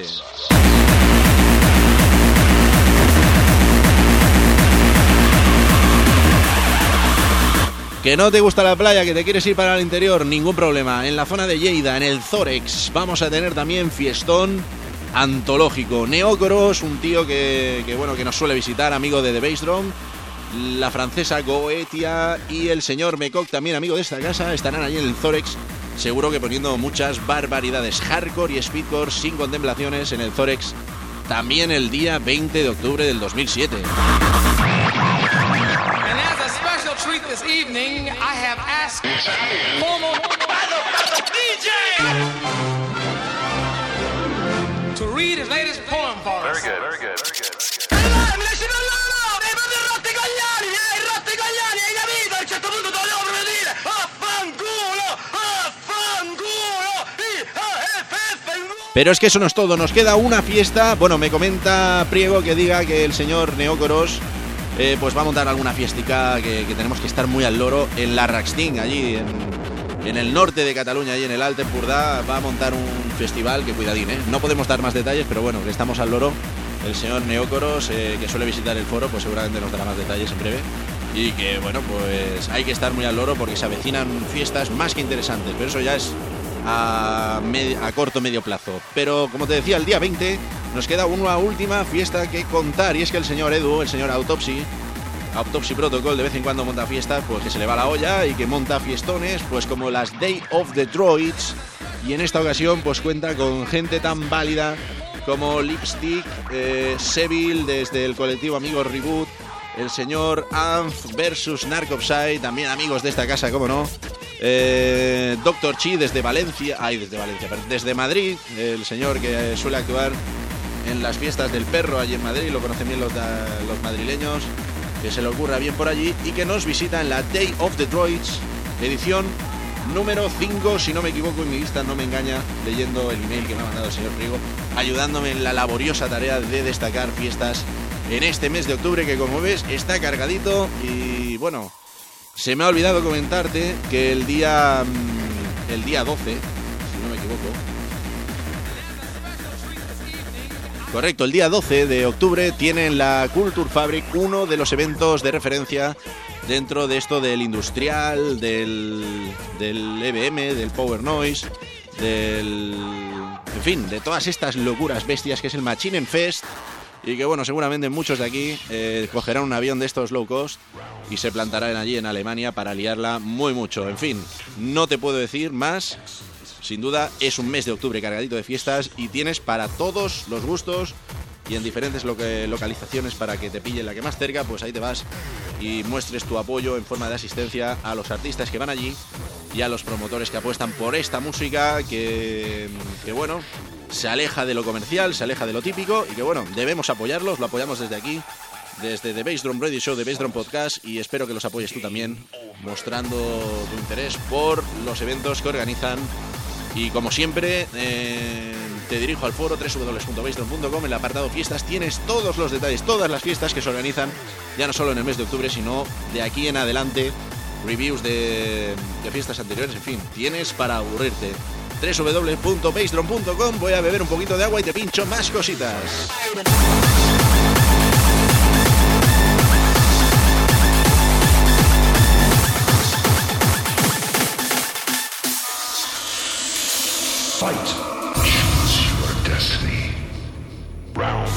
Que no te gusta la playa, que te quieres ir para el interior, ningún problema. En la zona de Lleida, en el Zorex, vamos a tener también fiestón antológico. Neócoros, un tío que nos suele visitar, amigo de The Bassdrum, la francesa Goetia y el señor Mecoc, también amigo de esta casa, estarán allí en el Zorex, seguro que poniendo muchas barbaridades hardcore y speedcore sin contemplaciones en el Zorex, también el día 20 de octubre del 2007. Treat this evening, I have asked former DJ to read his latest poem for us. Very good, very good, very good. Pero es que eso no es todo, nos queda una fiesta. Bueno, me comenta Priego que diga que el señor Neócoros pues va a montar alguna fiestica que tenemos que estar muy al loro en la Raxting, allí en el norte de Cataluña, allí en el Alt Empordà. Va a montar un festival que cuidadín, no podemos dar más detalles, pero bueno, que estamos al loro. El señor Neócoros, que suele visitar el foro, pues seguramente nos dará más detalles en breve. Y que bueno, pues hay que estar muy al loro porque se avecinan fiestas más que interesantes, pero eso ya es a corto medio plazo. Pero como te decía, el día 20 nos queda una última fiesta que contar, y es que el señor Edu, el señor Autopsy Protocol, de vez en cuando monta fiestas, pues que se le va la olla, y que monta fiestones, pues como las Day of the Droids, y en esta ocasión pues cuenta con gente tan válida como Lipstick, Seville desde el colectivo Amigos Reboot, el señor Anf versus Narcopside, también amigos de esta casa, cómo no, Dr. Chi desde desde Madrid, el señor que suele actuar en las fiestas del perro allí en Madrid, lo conocen bien los madrileños, que se le ocurra bien por allí, y que nos visita en la Day of the Droids, edición número 5, si no me equivoco y mi vista no me engaña, leyendo el email que me ha mandado el señor Frigo, ayudándome en la laboriosa tarea de destacar fiestas en este mes de octubre, que como ves está cargadito. Y bueno, se me ha olvidado comentarte que el día 12, si no me equivoco, correcto, el día 12 de octubre tienen la Culture Fabric, uno de los eventos de referencia dentro de esto del industrial, del EBM, del Power Noise, en fin, de todas estas locuras bestias que es el Machinen Fest. Y que bueno, seguramente muchos de aquí cogerán un avión de estos low cost y se plantarán allí en Alemania para liarla muy mucho. En fin, no te puedo decir más. Sin duda es un mes de octubre cargadito de fiestas y tienes para todos los gustos, y en diferentes localizaciones para que te pillen la que más cerca, pues ahí te vas y muestres tu apoyo en forma de asistencia a los artistas que van allí y a los promotores que apuestan por esta música que bueno, se aleja de lo comercial, se aleja de lo típico, y que bueno, debemos apoyarlos, lo apoyamos desde aquí, desde The Bass Drum Radio Show, The Bass Drum Podcast, y espero que los apoyes tú también, mostrando tu interés por los eventos que organizan. Y como siempre, te dirijo al foro www.bassdrum.com. En el apartado fiestas tienes todos los detalles, todas las fiestas que se organizan, ya no solo en el mes de octubre, sino de aquí en adelante, reviews de fiestas anteriores, en fin, tienes para aburrirte. www.bassdrum.com. Voy a beber un poquito de agua y te pincho más cositas. Fight. Choose your destiny. Round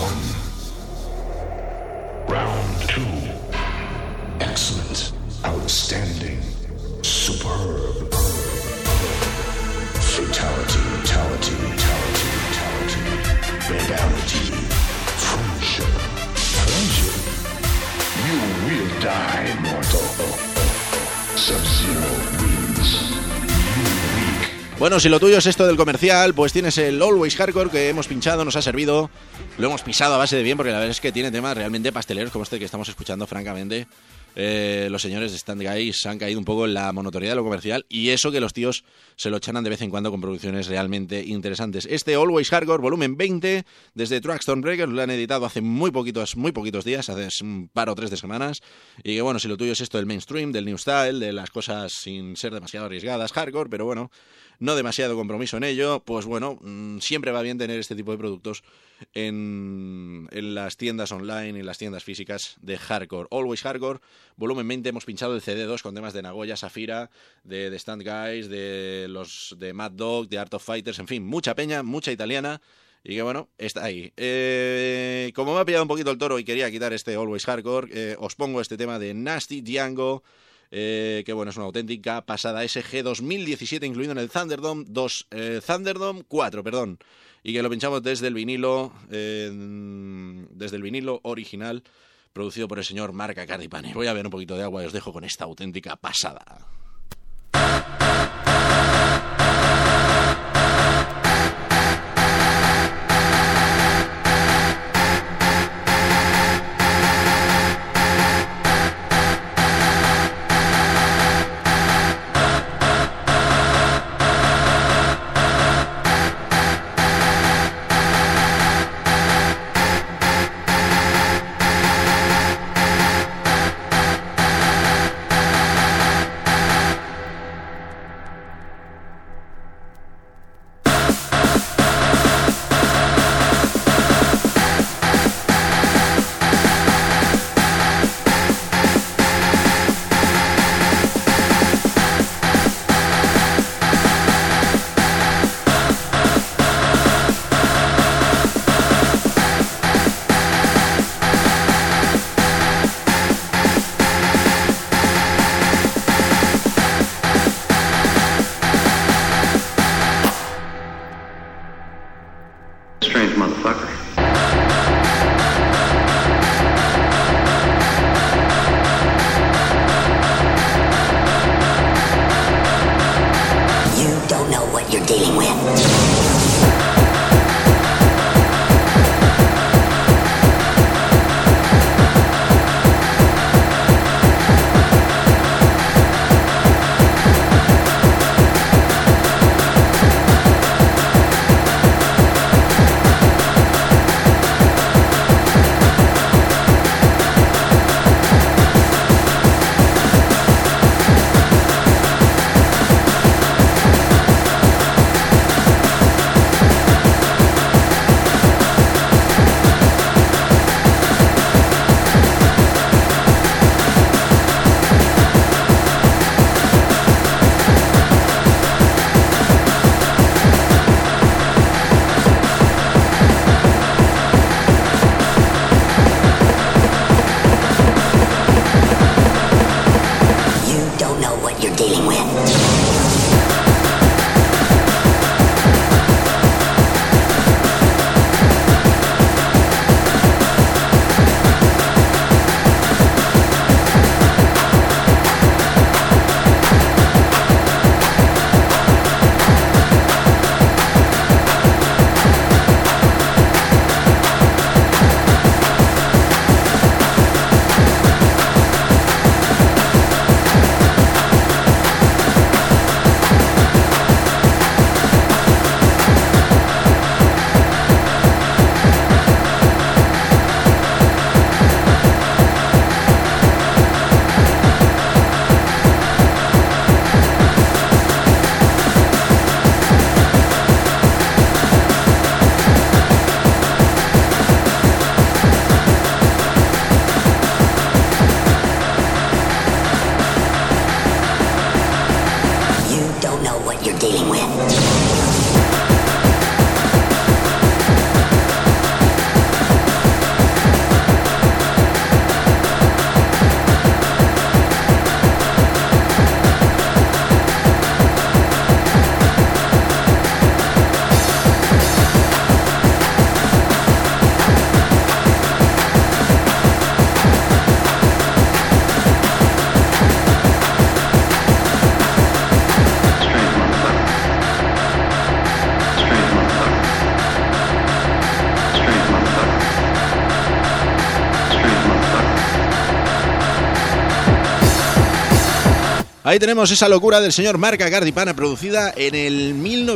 1. Round 2. Excellent. Outstanding. Superb. Fatality. Fatality. Friendship. You will die, mortal. Sub-Zero wins. Bueno, si lo tuyo es esto del comercial, pues tienes el Always Hardcore que hemos pinchado, nos ha servido, lo hemos pisado a base de bien, porque la verdad es que tiene temas realmente pasteleros como este que estamos escuchando, francamente. Los señores de Stand Guys han caído un poco en la monotonía de lo comercial, y eso que los tíos se lo chanan de vez en cuando con producciones realmente interesantes. Este Always Hardcore, volumen 20, desde Truckstone Breakers, lo han editado hace muy poquitos días, hace un par o tres de semanas, y que bueno, si lo tuyo es esto del mainstream, del new style, de las cosas sin ser demasiado arriesgadas, hardcore, pero bueno, no demasiado compromiso en ello, pues bueno, siempre va bien tener este tipo de productos en las tiendas online y las tiendas físicas de hardcore. Always Hardcore, volumen 20, hemos pinchado el CD2 con temas de Nagoya, Safira, de Stand Guys, de Mad Dog, de Art of Fighters, en fin, mucha peña, mucha italiana, y que bueno, está ahí. Como me ha pillado un poquito el toro y quería quitar este Always Hardcore, os pongo este tema de Nasty Django, que bueno, es una auténtica pasada. SG 2017 incluido en el Thunderdome 4, perdón, y que lo pinchamos desde el vinilo original producido por el señor Mark Acardipane. Voy a beber un poquito de agua y os dejo con esta auténtica pasada. dealing with. Ahí tenemos esa locura del señor Marca Gardipana, producida en el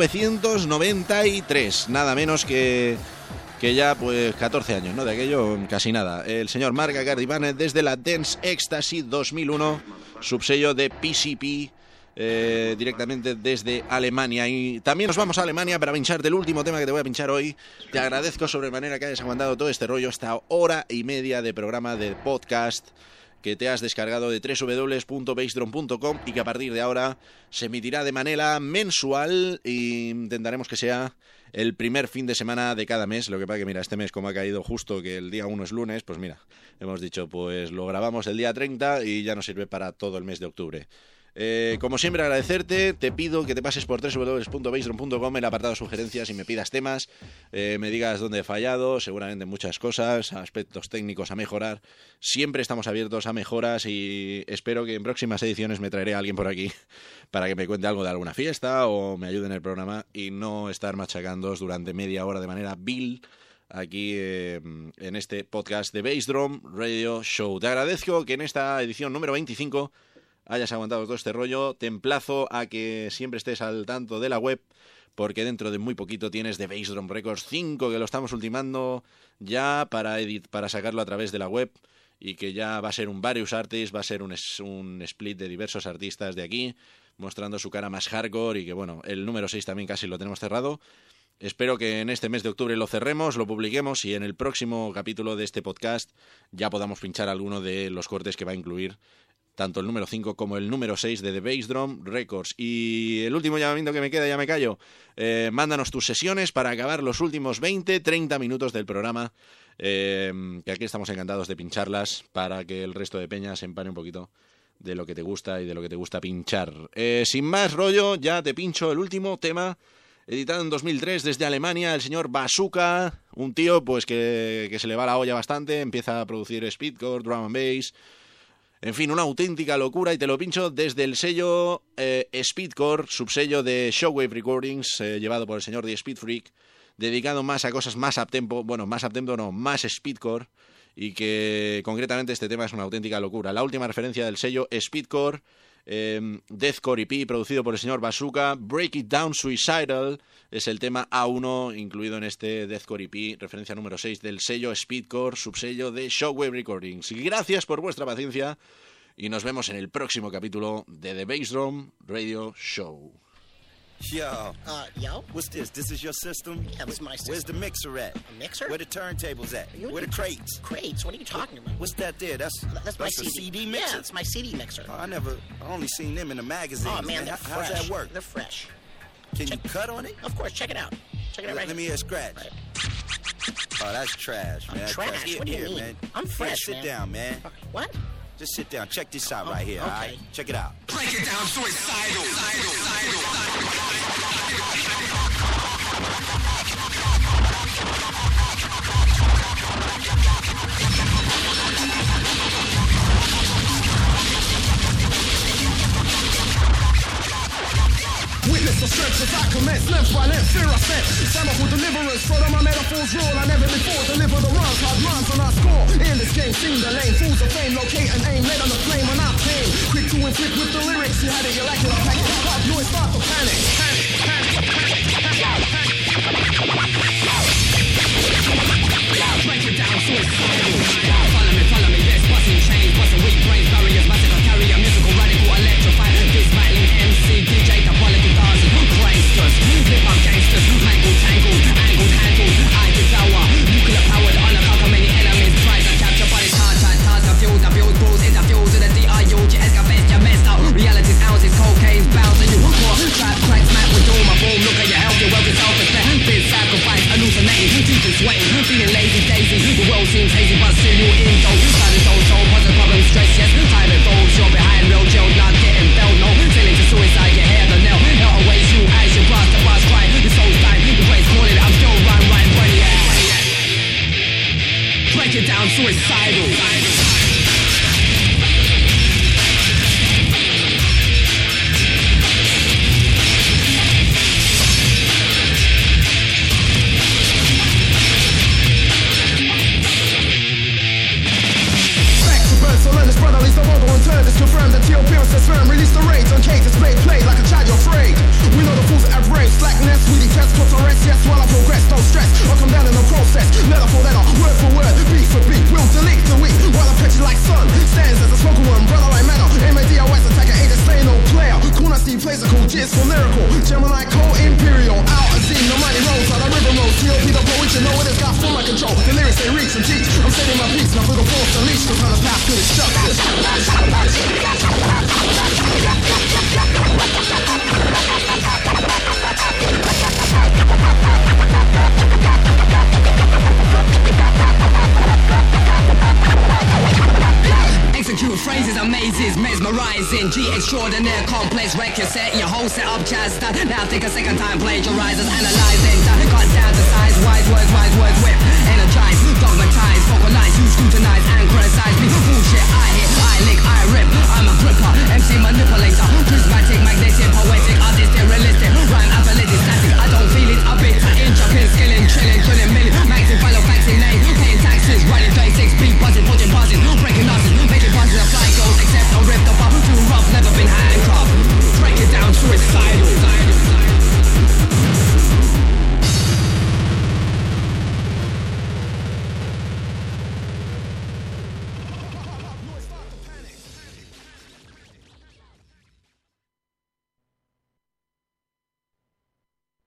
1993, nada menos que ya pues 14 años, ¿no? De aquello casi nada. El señor Marca Gardipana desde la Dance Ecstasy 2001, subsello de PCP, directamente desde Alemania. Y también nos vamos a Alemania para pincharte el último tema que te voy a pinchar hoy. Te agradezco sobremanera que hayas aguantado todo este rollo, esta hora y media de programa de podcast que te has descargado de www.bassdrum.com y que a partir de ahora se emitirá de manera mensual e intentaremos que sea el primer fin de semana de cada mes. Lo que pasa que mira, este mes como ha caído justo que el día 1 es lunes, pues mira, hemos dicho pues lo grabamos el día 30 y ya nos sirve para todo el mes de octubre. Como siempre agradecerte, te pido que te pases por www.bassdrum.com, el apartado sugerencias y me pidas temas, me digas dónde he fallado, seguramente muchas cosas, aspectos técnicos a mejorar. Siempre estamos abiertos a mejoras y espero que en próximas ediciones me traeré a alguien por aquí para que me cuente algo de alguna fiesta o me ayude en el programa y no estar machacándoos durante media hora de manera vil aquí en este podcast de Bassdrum Radio Show. Te agradezco que en esta edición número 25 hayas aguantado todo este rollo. Te emplazo a que siempre estés al tanto de la web, porque dentro de muy poquito tienes The Bassdrum Records 5, que lo estamos ultimando ya para sacarlo a través de la web, y que ya va a ser un various artists, va a ser un split de diversos artistas de aquí, mostrando su cara más hardcore, y que bueno, el número 6 también casi lo tenemos cerrado. Espero que en este mes de octubre lo cerremos, lo publiquemos, y en el próximo capítulo de este podcast ya podamos pinchar alguno de los cortes que va a incluir tanto el número 5 como el número 6 de The Bassdrum Records. Y el último llamamiento que me queda, ya me callo, mándanos tus sesiones para acabar los últimos 20-30 minutos del programa, que aquí estamos encantados de pincharlas para que el resto de peña se empane un poquito de lo que te gusta y de lo que te gusta pinchar. Sin más rollo, ya te pincho el último tema, editado en 2003 desde Alemania, el señor Bazooka, un tío pues que se le va la olla bastante, empieza a producir speedcore, drum and bass, En fin, una auténtica locura, y te lo pincho desde el sello Speedcore, subsello de Shockwave Recordings, llevado por el señor The Speed Freak, dedicado más a cosas más uptempo, bueno, más uptempo no, más speedcore, y que concretamente este tema es una auténtica locura. La última referencia del sello Speedcore, Deathcore EP, producido por el señor Bazooka. Break It Down Suicidal es el tema A1 incluido en este Deathcore EP, referencia número 6 del sello Speedcore, subsello de Shockwave Recordings. Gracias por vuestra paciencia y nos vemos en el próximo capítulo de The Bass Drum Radio Show. Yo. Yo? What's this? This is your system? Yeah, this is my system. Where's the mixer at? A mixer? Where the turntables at? Where the crates? Crates? What are you talking about? What's that there? That's my a CD. CD mixer? Yeah, it's my CD mixer. I only seen them in the magazines. Oh, man, they're fresh. How's that work? They're fresh. Can you cut on it? Of course, check it out. Check it out right Let me here. hear a scratch. Right. Oh, that's trash, man. I'm trash? Here, What do you here, mean? man. I'm fresh, Sit man. down, man. What? Just sit down. Check this out right here, all okay. right? Check it out. Break it down, suicidal. Witness the strength as I commence, left by left, fear I sent. Stand up with deliverance, follow my metaphors roll. I never before deliver the runs, hard runs on our score. In this game, sing the lane, fools of fame, locate and aim, let on the flame and not pain. Quick to inflict with the lyrics, you had it, you like it, I pack it, pop, noise, start to panic. Break it down, suicidal. Follow me, yes, busting chains, busting weak brains, barriers, massive, I carry a musical, radical, electrified, dismantling MC, DJ, diabolical dancers, pranksters, hip-hop gangsters, mangled, tangled, angled, handled, I devour, nuclear powered, unconquer many enemies, prize and capture bodies, hard, the build balls, interviews with the D-I-U-G-S, got best, you're messed up, reality's ounces, cocaine's bouncing, you core, trap, crack, smack, with doom, a boom, look at your health, your wealth, your self-respect, big sacrifice, hallucinating, deep in sweating, feeling lazy, daisy, the world seems hazy, but still you in, though, starting so, positive problem, stress, yes, time it falls, you're behind, real jail, not getting belled, no, sailing to suicide, you hear the nail, hell awaits you, as you cross the bus, crying, your soul's dying, the brain's calling, I'm still right, ready, break it down, suicidal. So learn this brother, leads the world on turn. This confirmed that your appearance is firm. Release the raids on cages, play like a child you're afraid. We know the fools have rage, slackness, we detest, put on rest, yes, while I progress, don't stress, I'll come down in the process, letter for letter, word for word, beat for beat, we'll delete the weak, while I petty like sun, stands as a spoken word, brother like metal, M-A-D-O-S, attacker, agent, slay no player, Kuna Steve plays a cool, jizz for lyrical, Gemini, co-imperial, out a scene, the mighty rolls, out the river rolls, T.O.P. the poet, you know it has got full my control, the lyrics they reach and teach, I'm setting my piece, now for the force to leash, cause on the path to its justice. Execute phrases and mazes, mesmerizing, G extraordinaire, complex, record set, your whole setup just now take a second time, plagiarizers, analyzing, cut down to size, wise words, whip, energize, dogmatize, vocalize, you scrutinize and criticize me, bullshit, I hit, I lick, I rip, I'm a gripper, MC manipulator, prismatic, magnetic, poetic, artistic, realistic,